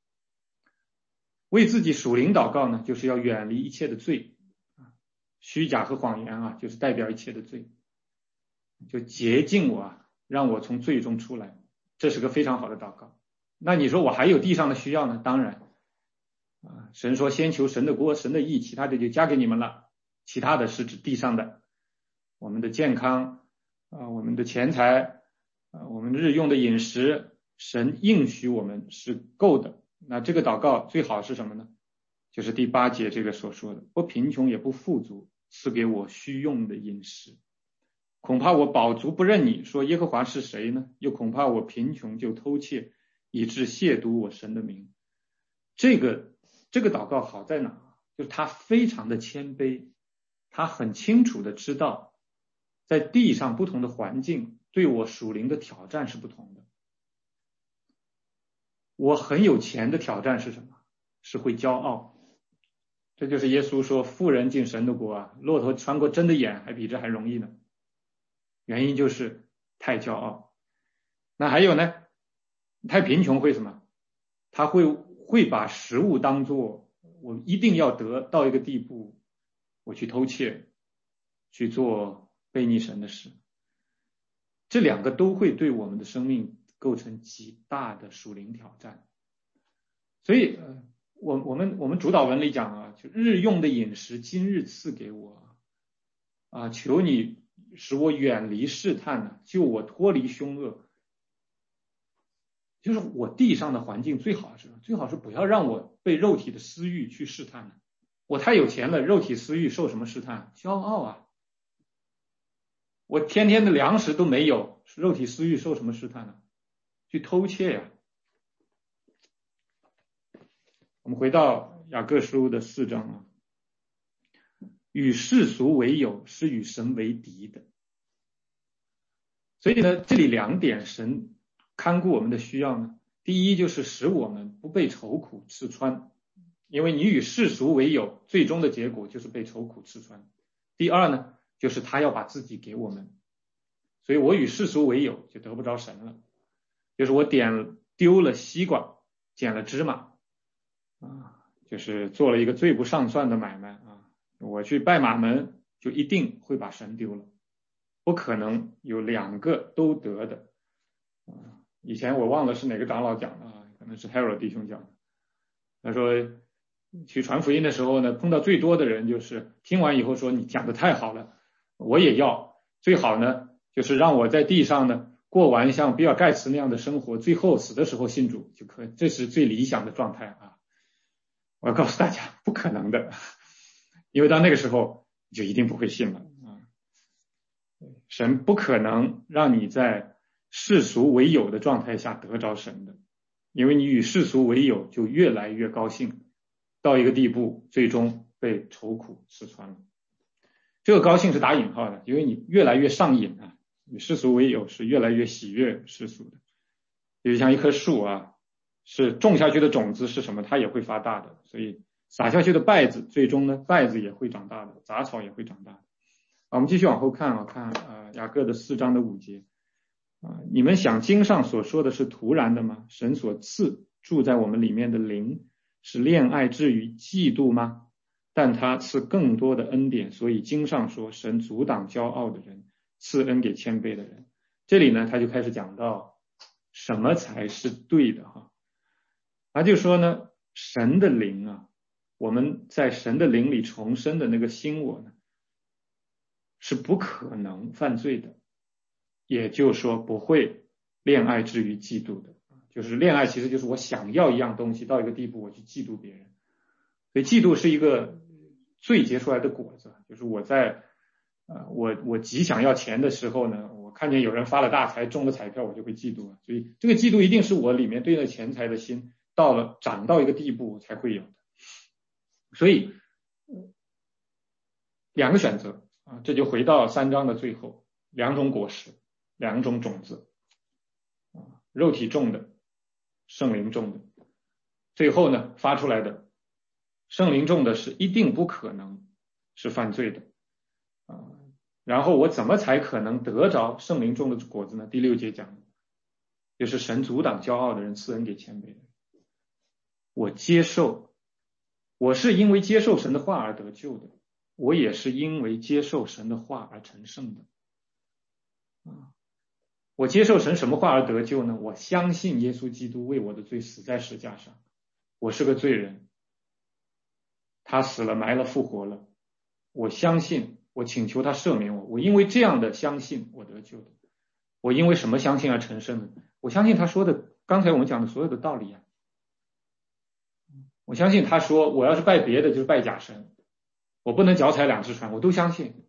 为自己属灵祷告呢，就是要远离一切的罪，虚假和谎言啊，就是代表一切的罪，就洁净我啊，让我从罪中出来。 这是个非常好的祷告。那你说我还有地上的需要呢？当然神说先求神的国神的义，其他的就加给你们了。其他的是指地上的，我们的健康我们的钱财我们日用的饮食，神应许我们是够的。那这个祷告最好是什么呢？就是第8节这个所说的，不贫穷也不富足，赐给我需用的饮食。恐怕我饱足不认你，说耶和华是谁呢？又恐怕我贫穷就偷窃，以致亵渎我神的名。这个祷告好在哪？就是他非常的谦卑，他很清楚的知道在地上不同的环境对我属灵的挑战是不同的。我很有钱的挑战是什么？是会骄傲。这就是耶稣说富人进神的国骆驼穿过针的眼还比这还容易呢。原因就是太骄傲。那还有呢，太贫穷会什么？他会把食物当作我一定要得到一个地步，我去偷窃，去做悖逆神的事。这两个都会对我们的生命构成极大的属灵挑战。所以我们主祷文里讲就日用的饮食今日赐给我求你使我远离试探救我脱离凶恶。就是我地上的环境最好是不要让我被肉体的私欲去试探我太有钱了，肉体私欲受什么试探？骄傲我天天的粮食都没有，肉体私欲受什么试探呢？去偷窃我们回到雅各书的4章与世俗为友是与神为敌的。所以呢，这里2点神看顾我们的需要呢。第一就是使我们不被愁苦刺穿，因为你与世俗为友，最终的结果就是被愁苦刺穿。第二呢，就是他要把自己给我们，所以我与世俗为友就得不着神了。就是我丢了西瓜，捡了芝麻就是做了一个最不上算的买卖我去拜马门就一定会把神丢了，不可能有2个都得的以前我忘了是哪个长老讲的可能是 Harold 弟兄讲的。他说去传福音的时候呢，碰到最多的人就是听完以后说你讲的太好了，我也要，最好呢就是让我在地上呢过完像比尔盖茨那样的生活，最后死的时候信主就可以，这是最理想的状态我要告诉大家不可能的，因为到那个时候就一定不会信了神不可能让你在世俗为友的状态下得着神的，因为你与世俗为友就越来越高兴，到一个地步最终被愁苦刺穿了。这个高兴是打引号的，因为你越来越上瘾与世俗为友是越来越喜悦世俗的。就像一棵树是种下去的种子是什么，它也会发大的，所以撒下去的稗子最终呢稗子也会长大的，杂草也会长大的我们继续往后看看雅各的4章的5节你们想经上所说的是突然的吗？神所赐住在我们里面的灵是恋爱至于嫉妒吗？但他赐更多的恩典，所以经上说神阻挡骄傲的人，赐恩给谦卑的人。这里呢他就开始讲到什么才是对的他就说呢神的灵我们在神的灵里重生的那个新我呢是不可能犯罪的，也就是说不会恋爱至于嫉妒的。就是恋爱其实就是我想要一样东西到一个地步我去嫉妒别人，所以嫉妒是一个罪结出来的果子。就是我在我极想要钱的时候呢，我看见有人发了大财中了彩票我就会嫉妒所以这个嫉妒一定是我里面对那钱财的心长到一个地步才会有的。所以2个选择这就回到3章的最后，2种果实，2种种子肉体种的，圣灵种的。最后呢发出来的圣灵种的是一定不可能是犯罪的然后我怎么才可能得着圣灵种的果子呢？第6节讲就是神阻挡骄傲的人，赐恩给谦卑的人。我是因为接受神的话而得救的，我也是因为接受神的话而成圣的我接受神什么话而得救呢？我相信耶稣基督为我的罪死在十字架上，我是个罪人，他死了埋了复活了，我相信，我请求他赦免我，我因为这样的相信我得救的。我因为什么相信而成圣的？我相信他说的刚才我们讲的所有的道理啊。我相信他说我要是拜别的就是拜假神，我不能脚踩两只船，我都相信。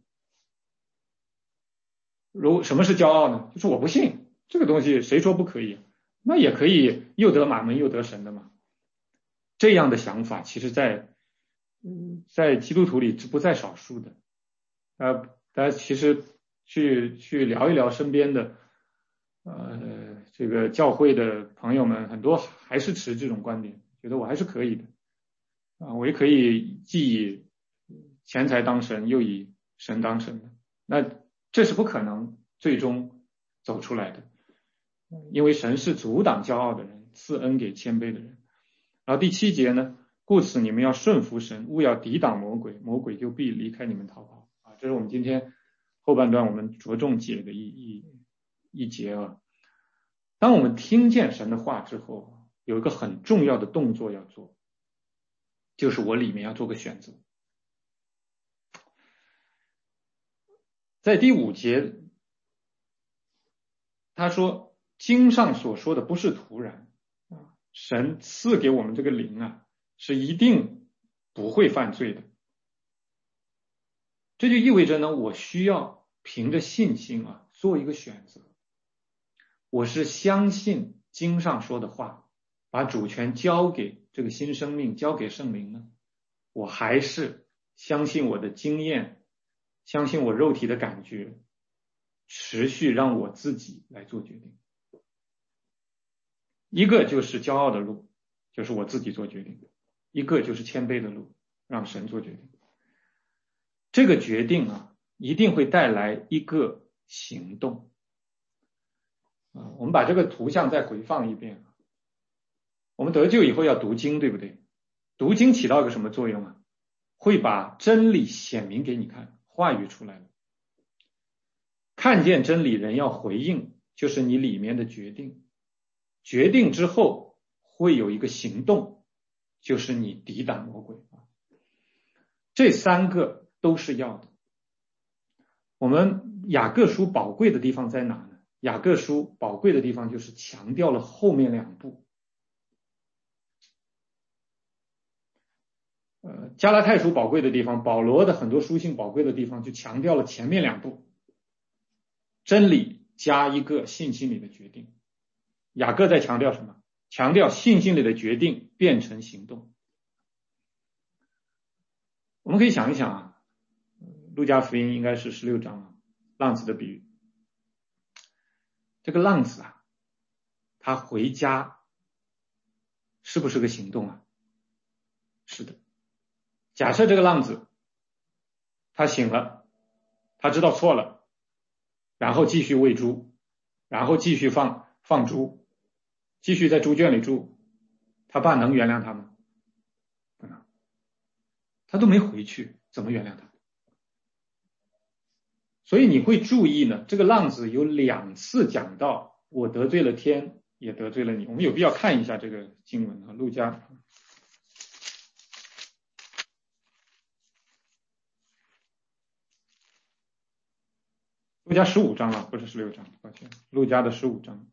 什么是骄傲呢？就是我不信这个东西，谁说不可以？那也可以又得马门又得神的嘛。这样的想法其实在基督徒里是不在少数的。大家其实去聊一聊身边的这个教会的朋友们，很多还是持这种观点，觉得我还是可以的我也可以既以钱财当神，又以神当神的。那这是不可能最终走出来的，因为神是阻挡骄傲的人，赐恩给谦卑的人。然后第7节呢，故此你们要顺服神，勿要抵挡魔鬼，魔鬼就必离开你们逃跑这是我们今天后半段我们着重解的一节啊。当我们听见神的话之后，有一个很重要的动作要做，就是我里面要做个选择。在第5节他说经上所说的不是突然神赐给我们这个灵是一定不会犯罪的。这就意味着呢，我需要凭着信心做一个选择。我是相信经上说的话，把主权交给这个新生命，交给圣灵呢，我还是相信我的经验，相信我肉体的感觉，持续让我自己来做决定。一个就是骄傲的路，就是我自己做决定；一个就是谦卑的路，让神做决定。这个决定一定会带来一个行动我们把这个图像再回放一遍我们得救以后要读经，对不对？读经起到一个什么作用会把真理显明给你看，话语出来了。看见真理人要回应，就是你里面的决定。决定之后会有一个行动，就是你抵挡魔鬼这3个都是要的。我们雅各书宝贵的地方在哪呢？雅各书宝贵的地方就是强调了后面2步。加拉太书宝贵的地方，保罗的很多书信宝贵的地方就强调了前面2步，真理加一个信心里的决定。雅各在强调什么？强调信心里的决定变成行动。我们可以想一想路加福音应该是16章浪子的比喻。这个浪子他回家是不是个行动是的。假设这个浪子他醒了，他知道错了，然后继续喂猪，然后继续放猪，继续在猪圈里住，他爸能原谅他吗？不能。他都没回去，怎么原谅他？所以你会注意呢，这个浪子有2次讲到我得罪了天，也得罪了你。我们有必要看一下这个经文路加15章不是16章，抱歉，路加的15章。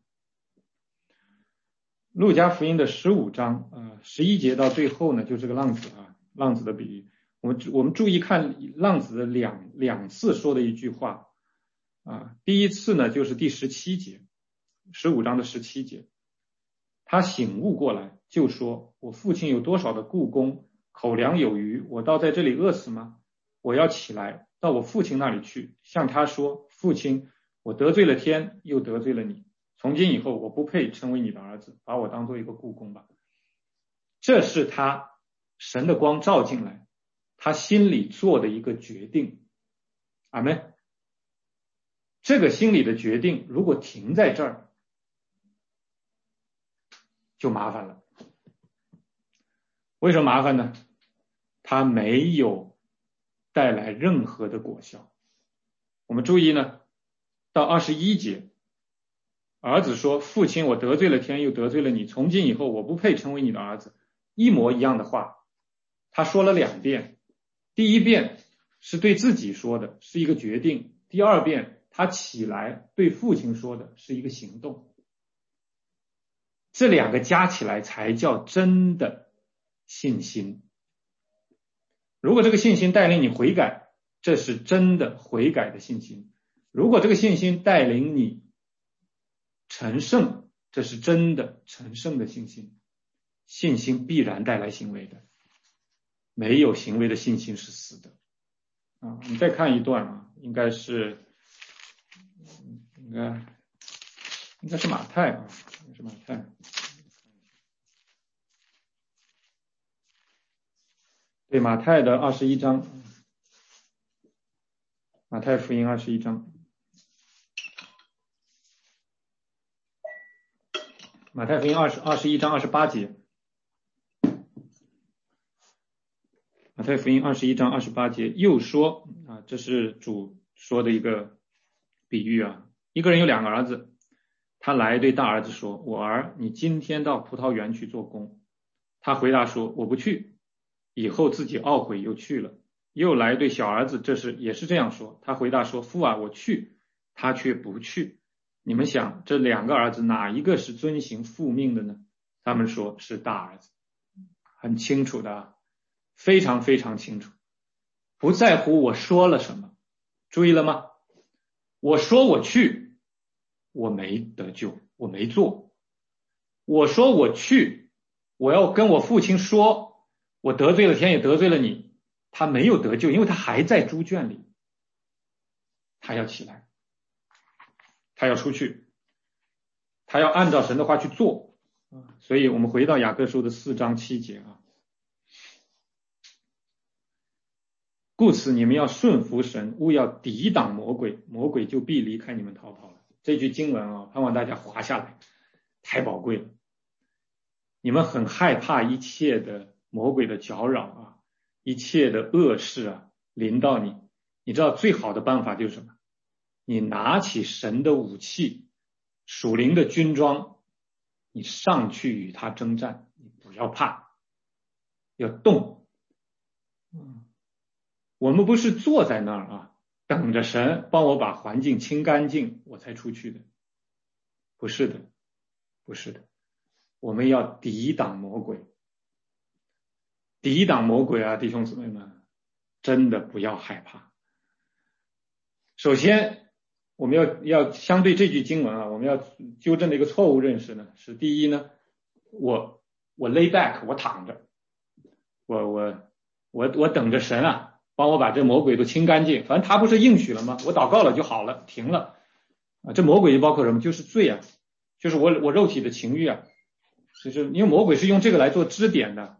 路加福音的15章11节到最后呢，就这个浪子浪子的比喻。我们注意看浪子的两次说的一句话第一次呢就是第17节，15章的17节，他醒悟过来就说，我父亲有多少的雇工，口粮有余，我倒在这里饿死吗？我要起来到我父亲那里去，向他说，父亲，我得罪了天，又得罪了你，从今以后我不配成为你的儿子，把我当做一个雇工吧。这是他神的光照进来，他心里做的一个决定。阿们。这个心里的决定如果停在这儿就麻烦了。为什么麻烦呢？他没有带来任何的果效。我们注意呢，到21节儿子说，父亲，我得罪了天，又得罪了你，从今以后我不配成为你的儿子。一模一样的话，他说了2遍。第一遍是对自己说的，是一个决定；第二遍他起来对父亲说的是一个行动。这2个加起来才叫真的信心。如果这个信心带领你悔改，这是真的悔改的信心；如果这个信心带领你成圣，这是真的成圣的信心。信心必然带来行为的，没有行为的信心是死的。我们再看一段应该是马太是马太。对，马太的21章，马太福音21章，马太福音21章28节，马太福音21章28节又说这是主说的一个比喻一个人有2个儿子，他来对大儿子说，我儿，你今天到葡萄园去做工。他回答说，我不去。以后自己懊悔又去了。又来对小儿子也是这样说，他回答说，父啊，我去。他却不去。你们想，这2个儿子哪一个是遵行父命的呢？他们说是大儿子。很清楚的，非常非常清楚，不在乎我说了什么。注意了吗？我说我去，我没得救，我没做。我说我去，我要跟我父亲说，我得罪了天也得罪了你，他没有得救，因为他还在猪圈里。他要起来，他要出去，他要按照神的话去做。所以我们回到雅各书的4章7节故此你们要顺服神，勿要抵挡魔鬼，魔鬼就必离开你们逃跑了。这句经文盼望大家划下来，太宝贵了。你们很害怕一切的魔鬼的搅扰一切的恶事临到你。你知道最好的办法就是什么？你拿起神的武器，属灵的军装，你上去与他征战。你不要怕，要动。我们不是坐在那儿等着神帮我把环境清干净我才出去的，不是的，不是的。我们要抵挡魔鬼，抵挡魔鬼弟兄姊妹们，真的不要害怕。首先我们要相对这句经文我们要纠正的一个错误认识呢，是第一呢，我 lay back， 我躺着，我等着神帮我把这魔鬼都清干净，反正他不是应许了吗？我祷告了就好了，停了这魔鬼就包括什么？就是罪就是我肉体的情欲就是因为魔鬼是用这个来做支点的。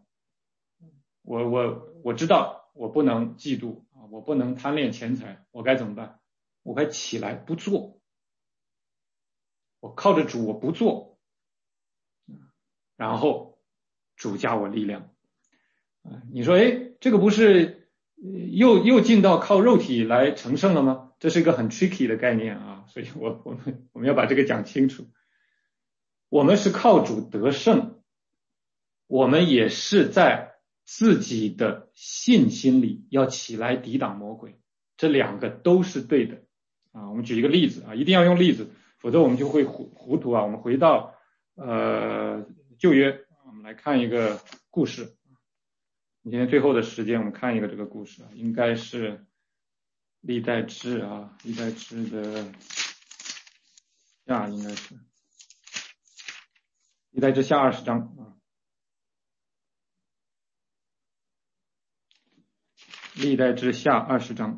我知道我不能嫉妒我不能贪恋钱财，我该怎么办？我该起来不做，我靠着主我不做，然后主加我力量你说这个不是又进到靠肉体来成圣了吗？这是一个很 tricky 的概念所以我们要把这个讲清楚。我们是靠主得胜，我们也是在自己的信心里要起来抵挡魔鬼，这2个都是对的我们举一个例子一定要用例子，否则我们就会糊涂我们回到旧约，我们来看一个故事。今天最后的时间我们看一个这个故事应该是历代志历代志的应该是历代志下20章历代志下20章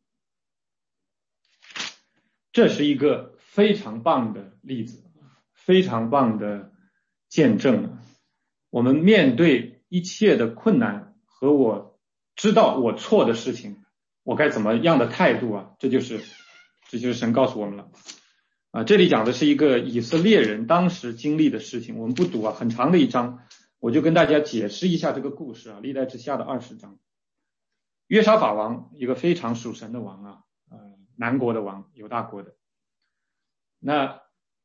这是一个非常棒的例子，非常棒的见证我们面对一切的困难和我知道我错的事情，我该怎么样的态度这就是神告诉我们了这里讲的是一个以色列人当时经历的事情，我们不读很长的一章，我就跟大家解释一下这个故事历代志下的20章。约沙法王，一个非常属神的王南国的王，犹大国的。那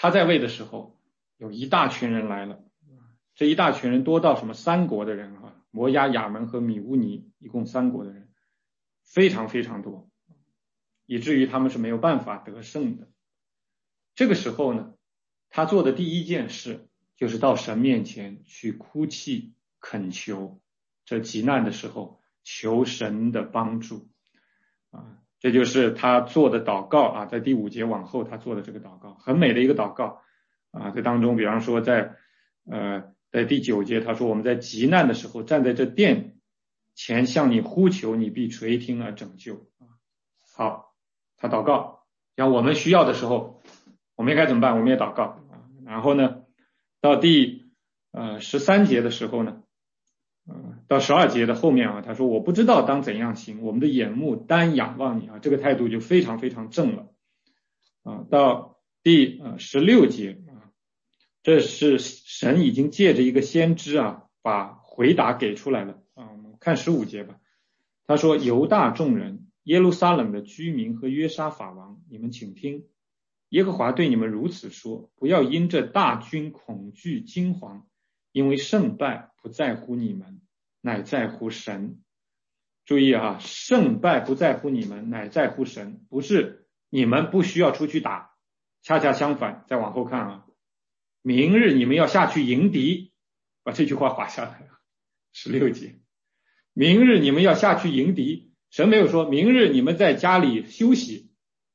他在位的时候，有一大群人来了，这一大群人多到什么3国的人啊，摩押、亚门和米乌尼，一共3国的人，非常非常多，以至于他们是没有办法得胜的。这个时候呢，他做的第一件事就是到神面前去哭泣恳求，这急难的时候求神的帮助啊，这就是他做的祷告啊，在第5节往后他做的这个祷告，很美的一个祷告啊。这当中比方说在第9节他说，我们在急难的时候站在这殿前向你呼求，你必垂听而拯救啊。好，他祷告，像我们需要的时候我们应该怎么办？我们也祷告啊。然后呢，到第13节的时候呢，到12节的后面啊，他说我不知道当怎样行，我们的眼目单仰望你啊，这个态度就非常非常正了啊。到第16节啊，这是神已经借着一个先知啊，把回答给出来了啊。我们看15节吧，他说犹大众人、耶路撒冷的居民和约沙法王，你们请听，耶和华对你们如此说，不要因这大军恐惧惊惶，因为胜败不在乎你们，乃在乎神。注意啊，胜败不在乎你们，乃在乎神，不是你们不需要出去打，恰恰相反。再往后看啊，明日你们要下去迎敌，把这句话划下来16节，明日你们要下去迎敌，神没有说明日你们在家里休息，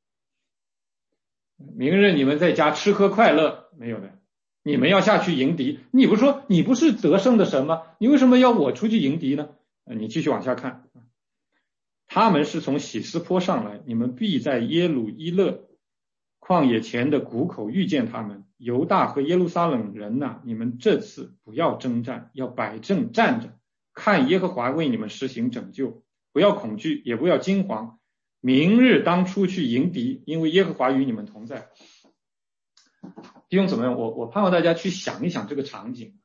明日你们在家吃喝快乐，没有的，你们要下去迎敌。你不说你不是得胜的神吗？你为什么要我出去迎敌呢？你继续往下看，他们是从喜斯坡上来，你们必在耶鲁伊勒旷野前的谷口遇见他们。犹大和耶路撒冷人呐，你们这次不要征战，要摆正站着，看耶和华为你们施行拯救，不要恐惧，也不要惊惶。明日当出去迎敌，因为耶和华与你们同在。弟兄姊妹，我盼望大家去想一想这个场景。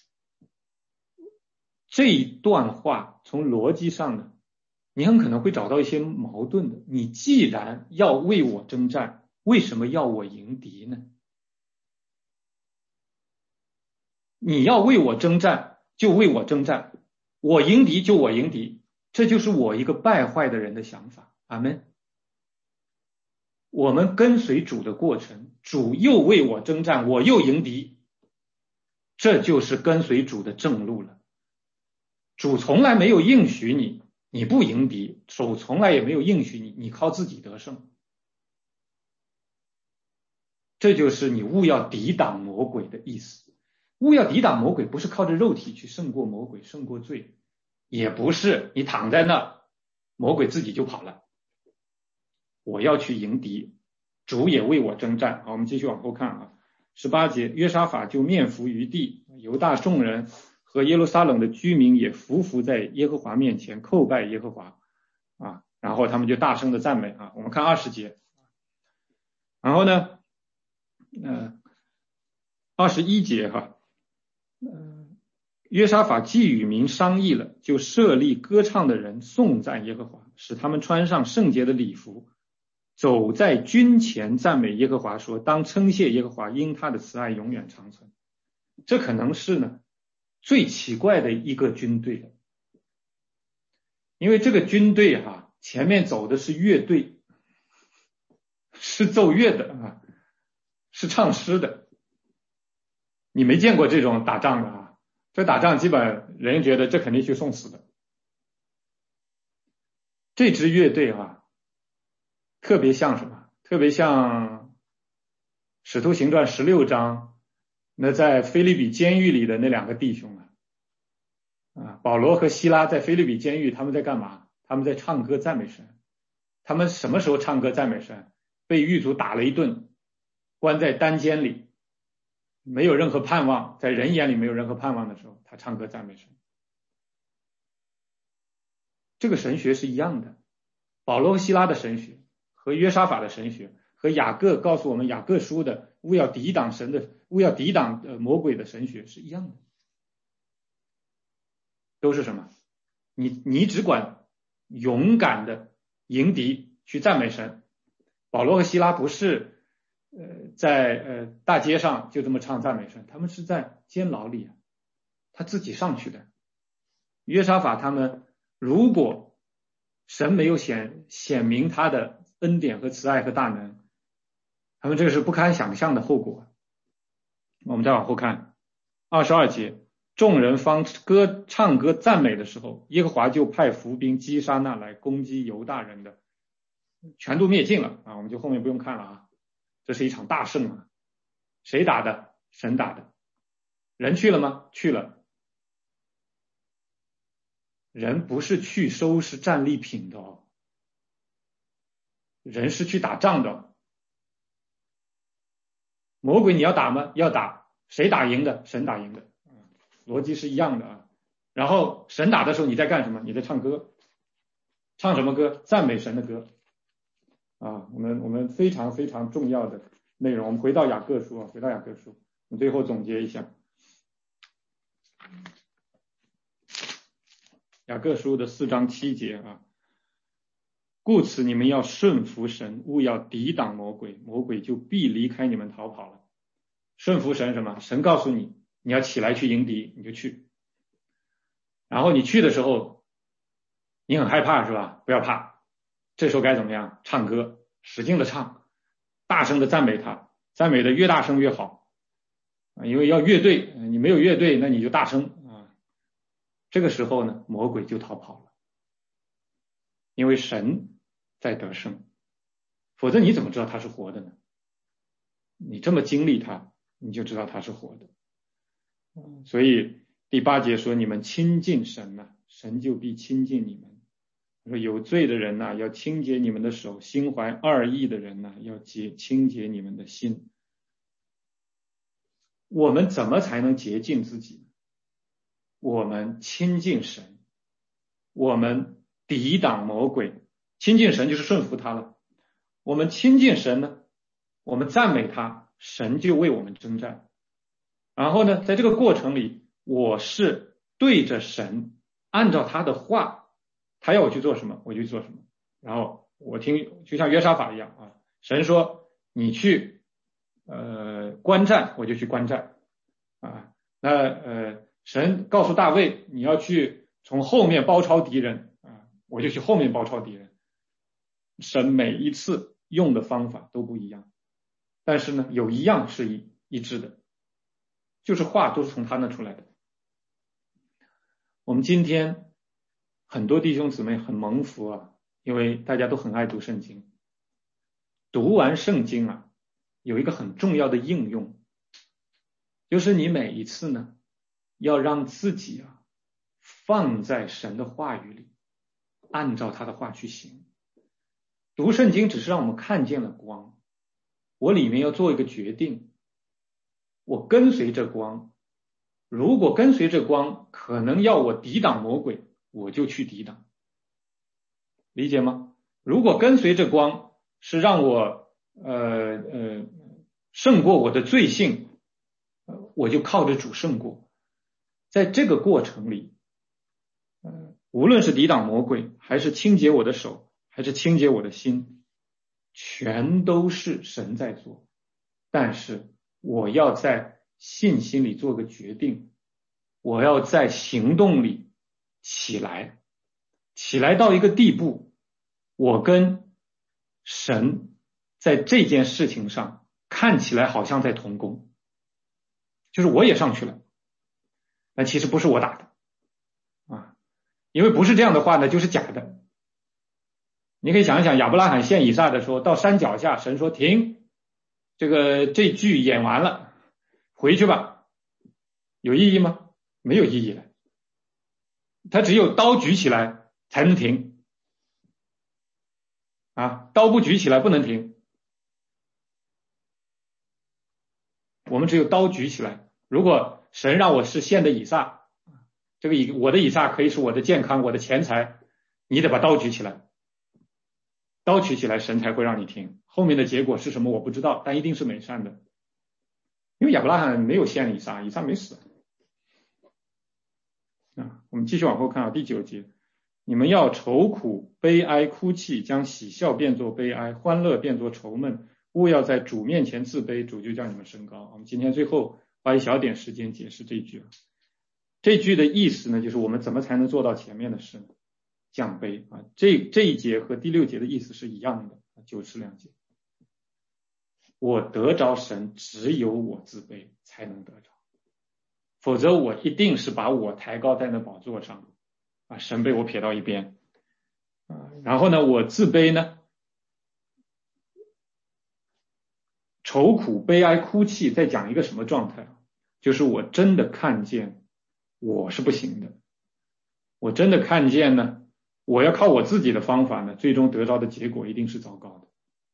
这一段话从逻辑上呢，你很可能会找到一些矛盾的。你既然要为我征战，为什么要我迎敌呢？你要为我征战就为我征战，我迎敌就我迎敌，这就是我一个败坏的人的想法。阿们。我们跟随主的过程，主又为我征战，我又迎敌，这就是跟随主的正路了。主从来没有应许你，你不迎敌，主从来也没有应许你，你靠自己得胜。这就是你务要抵挡魔鬼的意思。务要抵挡魔鬼，不是靠着肉体去胜过魔鬼，胜过罪，也不是你躺在那，魔鬼自己就跑了。我要去迎敌，主也为我征战。好，我们继续往后看啊。18节，约沙法就面伏于地，犹大众人和耶路撒冷的居民也匍匐在耶和华面前，叩拜耶和华啊。然后他们就大声的赞美啊。我们看20节，然后呢21节哈，约沙法既与民商议了，就设立歌唱的人颂赞耶和华，使他们穿上圣洁的礼服，走在军前赞美耶和华，说当称谢耶和华，因他的慈爱永远长存。这可能是呢最奇怪的一个军队了，因为这个军队前面走的是乐队，是奏乐的啊，是唱诗的。你没见过这种打仗的啊，这打仗基本人觉得这肯定去送死的。这支乐队特别像什么？特别像使徒行传16章那在腓立比监狱里的那2个弟兄保罗和希拉在腓立比监狱，他们在干嘛？他们在唱歌赞美神。他们什么时候唱歌赞美神？被狱卒打了一顿，关在单监里，没有任何盼望，在人眼里没有任何盼望的时候，他唱歌赞美神。这个神学是一样的，保罗和希拉的神学和约沙法的神学和雅各告诉我们雅各书的务要抵挡魔鬼的神学是一样的。都是什么？你只管勇敢的迎敌去赞美神。保罗和希拉不是在大街上就这么唱赞美神，他们是在监牢里啊，他自己上去的。约沙法他们如果神没有显明他的恩典和慈爱和大能，他们这个是不堪想象的后果。我们再往后看22节，众人方唱歌赞美的时候，耶和华就派伏兵击杀那来攻击犹大人的，全都灭尽了啊！我们就后面不用看了啊，这是一场大胜啊！谁打的？神打的。人去了吗？去了。人不是去收拾战利品的哦，人是去打仗的。魔鬼你要打吗？要打。谁打赢的？神打赢的。逻辑是一样的啊。然后神打的时候你在干什么？你在唱歌。唱什么歌？赞美神的歌啊。我们非常非常重要的内容。我们回到雅各书啊，回到雅各书，我们最后总结一下。雅各书的4章7节啊，故此你们要顺服神，勿要抵挡魔鬼，魔鬼就必离开你们逃跑了。顺服神什么？神告诉你你要起来去迎敌，你就去。然后你去的时候你很害怕是吧？不要怕，这时候该怎么样？唱歌，使劲的唱，大声的赞美他，赞美的越大声越好啊，因为要乐队，你没有乐队那你就大声啊。这个时候呢，魔鬼就逃跑了，因为神在得胜，否则你怎么知道他是活的呢？你这么经历他，你就知道他是活的。所以第8节说你们亲近神啊，神就必亲近你们。说有罪的人啊，要清洁你们的手，心怀二意的人啊，要清洁你们的心。我们怎么才能洁净自己？我们亲近神，我们抵挡魔鬼。亲近神就是顺服他了。我们亲近神呢，我们赞美他，神就为我们征战。然后呢，在这个过程里，我是对着神，按照他的话，他要我去做什么我就去做什么。然后我听，就像约沙法一样啊，神说你去观战，我就去观战啊。那神告诉大卫你要去从后面包抄敌人啊，我就去后面包抄敌人。神每一次用的方法都不一样，但是呢，有一样是一致的，就是话都是从他那出来的。我们今天很多弟兄姊妹很蒙福啊，因为大家都很爱读圣经。读完圣经啊，有一个很重要的应用，就是你每一次呢，要让自己啊放在神的话语里，按照他的话去行。读圣经只是让我们看见了光，我里面要做一个决定，我跟随着光，如果跟随着光可能要我抵挡魔鬼，我就去抵挡，理解吗？如果跟随着光是让我胜过我的罪性，我就靠着主胜过。在这个过程里，无论是抵挡魔鬼，还是清洁我的手，还是清洁我的心，全都是神在做。但是我要在信心里做个决定，我要在行动里起来到一个地步，我跟神在这件事情上看起来好像在同工，就是我也上去了，但其实不是我打的啊，因为不是这样的话呢，就是假的。你可以想一想，亚伯拉罕献以撒的时候，到山脚下，神说停，这剧演完了，回去吧，有意义吗？没有意义了，他只有刀举起来才能停啊，刀不举起来不能停。我们只有刀举起来。如果神让我是献的以撒，我的以撒可以是我的健康，我的钱财，你得把刀举起来。刀举起来，神才会让你停。后面的结果是什么我不知道，但一定是美善的。因为亚伯拉罕没有献以撒，以撒没死啊。我们继续往后看啊，第9节，你们要愁苦悲哀哭泣，将喜笑变作悲哀，欢乐变作愁闷， 勿要在主面前自卑，主就叫你们升高。我们今天最后花一小点时间解释这句。这句的意思呢，就是我们怎么才能做到前面的事呢？降卑啊，这一节和第6节的意思是一样的，9次2节。我得着神，只有我自卑才能得着，否则我一定是把我抬高在那宝座上啊，神被我撇到一边啊。然后呢，我自卑呢，愁苦、悲哀、哭泣，在讲一个什么状态？就是我真的看见我是不行的，我真的看见呢，我要靠我自己的方法呢，最终得到的结果一定是糟糕的。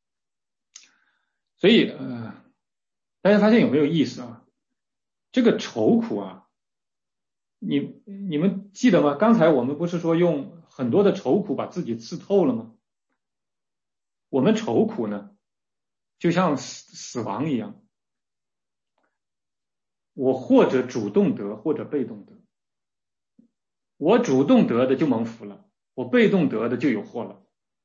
所以大家发现有没有意思啊？这个愁苦啊，你们记得吗？刚才我们不是说用很多的愁苦把自己刺透了吗？我们愁苦呢，就像死亡一样，我或者主动得，或者被动得。我主动得的就蒙福了，我被动得的就有祸了。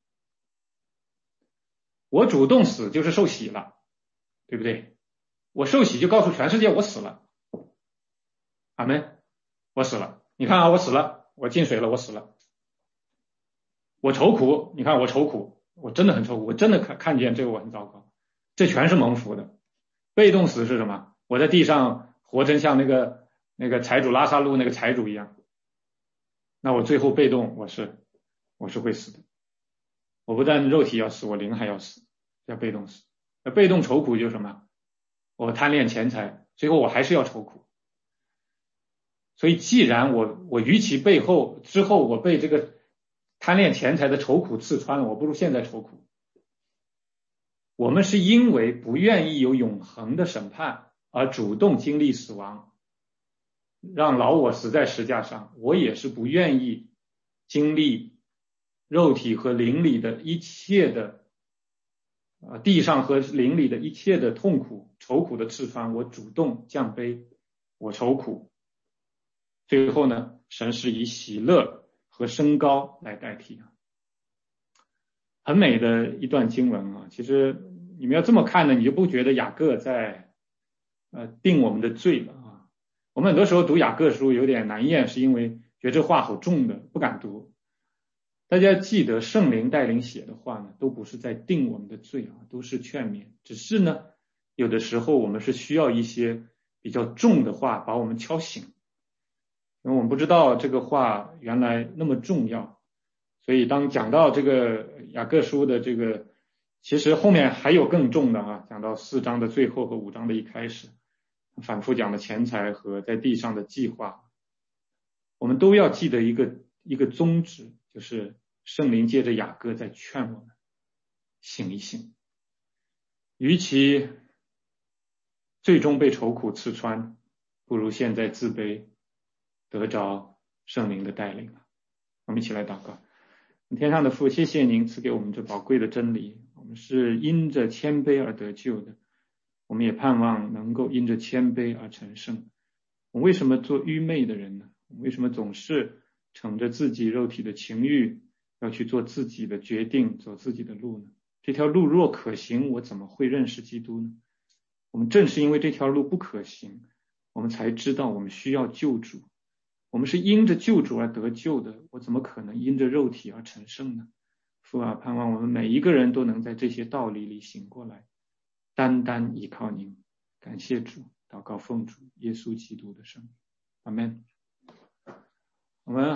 我主动死就是受洗了，对不对？我受洗就告诉全世界我死了，阿们，我死了。你看啊，我死了，我进水了，我死了。我愁苦，你看我愁苦，我真的很愁苦，我真的看见这个我很糟糕，这全是蒙福的。被动死是什么？我在地上活成像那个财主拉萨路那个财主一样，那我最后被动我是会死的。我不但肉体要死，我灵还要死，叫被动死。那被动愁苦就是什么？我贪恋钱财，最后我还是要愁苦。所以既然我与其背后之后我被这个贪恋钱财的愁苦刺穿了，我不如现在愁苦。我们是因为不愿意有永恒的审判而主动经历死亡，让老我死在石架上。我也是不愿意经历肉体和灵里的一切的地上和灵里的一切的痛苦愁苦的刺穿，我主动降卑，我愁苦。最后呢，神是以喜乐和升高来代替。很美的一段经文啊，其实你们要这么看呢，你就不觉得雅各在定我们的罪了啊。我们很多时候读雅各书有点难厌，是因为觉得这话好重的，不敢读。大家记得圣灵带领写的话呢，都不是在定我们的罪啊，都是劝勉。只是呢，有的时候我们是需要一些比较重的话把我们敲醒，因为我们不知道这个话原来那么重要。所以当讲到这个雅各书的这个，其实后面还有更重的啊，讲到4章的最后和5章的一开始，反复讲的钱财和在地上的计划，我们都要记得一个宗旨，就是圣灵借着雅各在劝我们醒一醒，与其最终被愁苦刺穿，不如现在自卑，得着圣灵的带领。我们一起来祷告。天上的父，谢谢您赐给我们这宝贵的真理，我们是因着谦卑而得救的，我们也盼望能够因着谦卑而成圣。我们为什么做愚昧的人呢？我们为什么总是逞着自己肉体的情欲，要去做自己的决定，走自己的路呢？这条路若可行，我怎么会认识基督呢？我们正是因为这条路不可行，我们才知道我们需要救主。我们是因着救主而得救的，我怎么可能因着肉体而成圣呢？父啊，盼望我们每一个人都能在这些道理里醒过来，单单依靠您。感谢主，祷告奉主耶稣基督的圣名，阿们。我们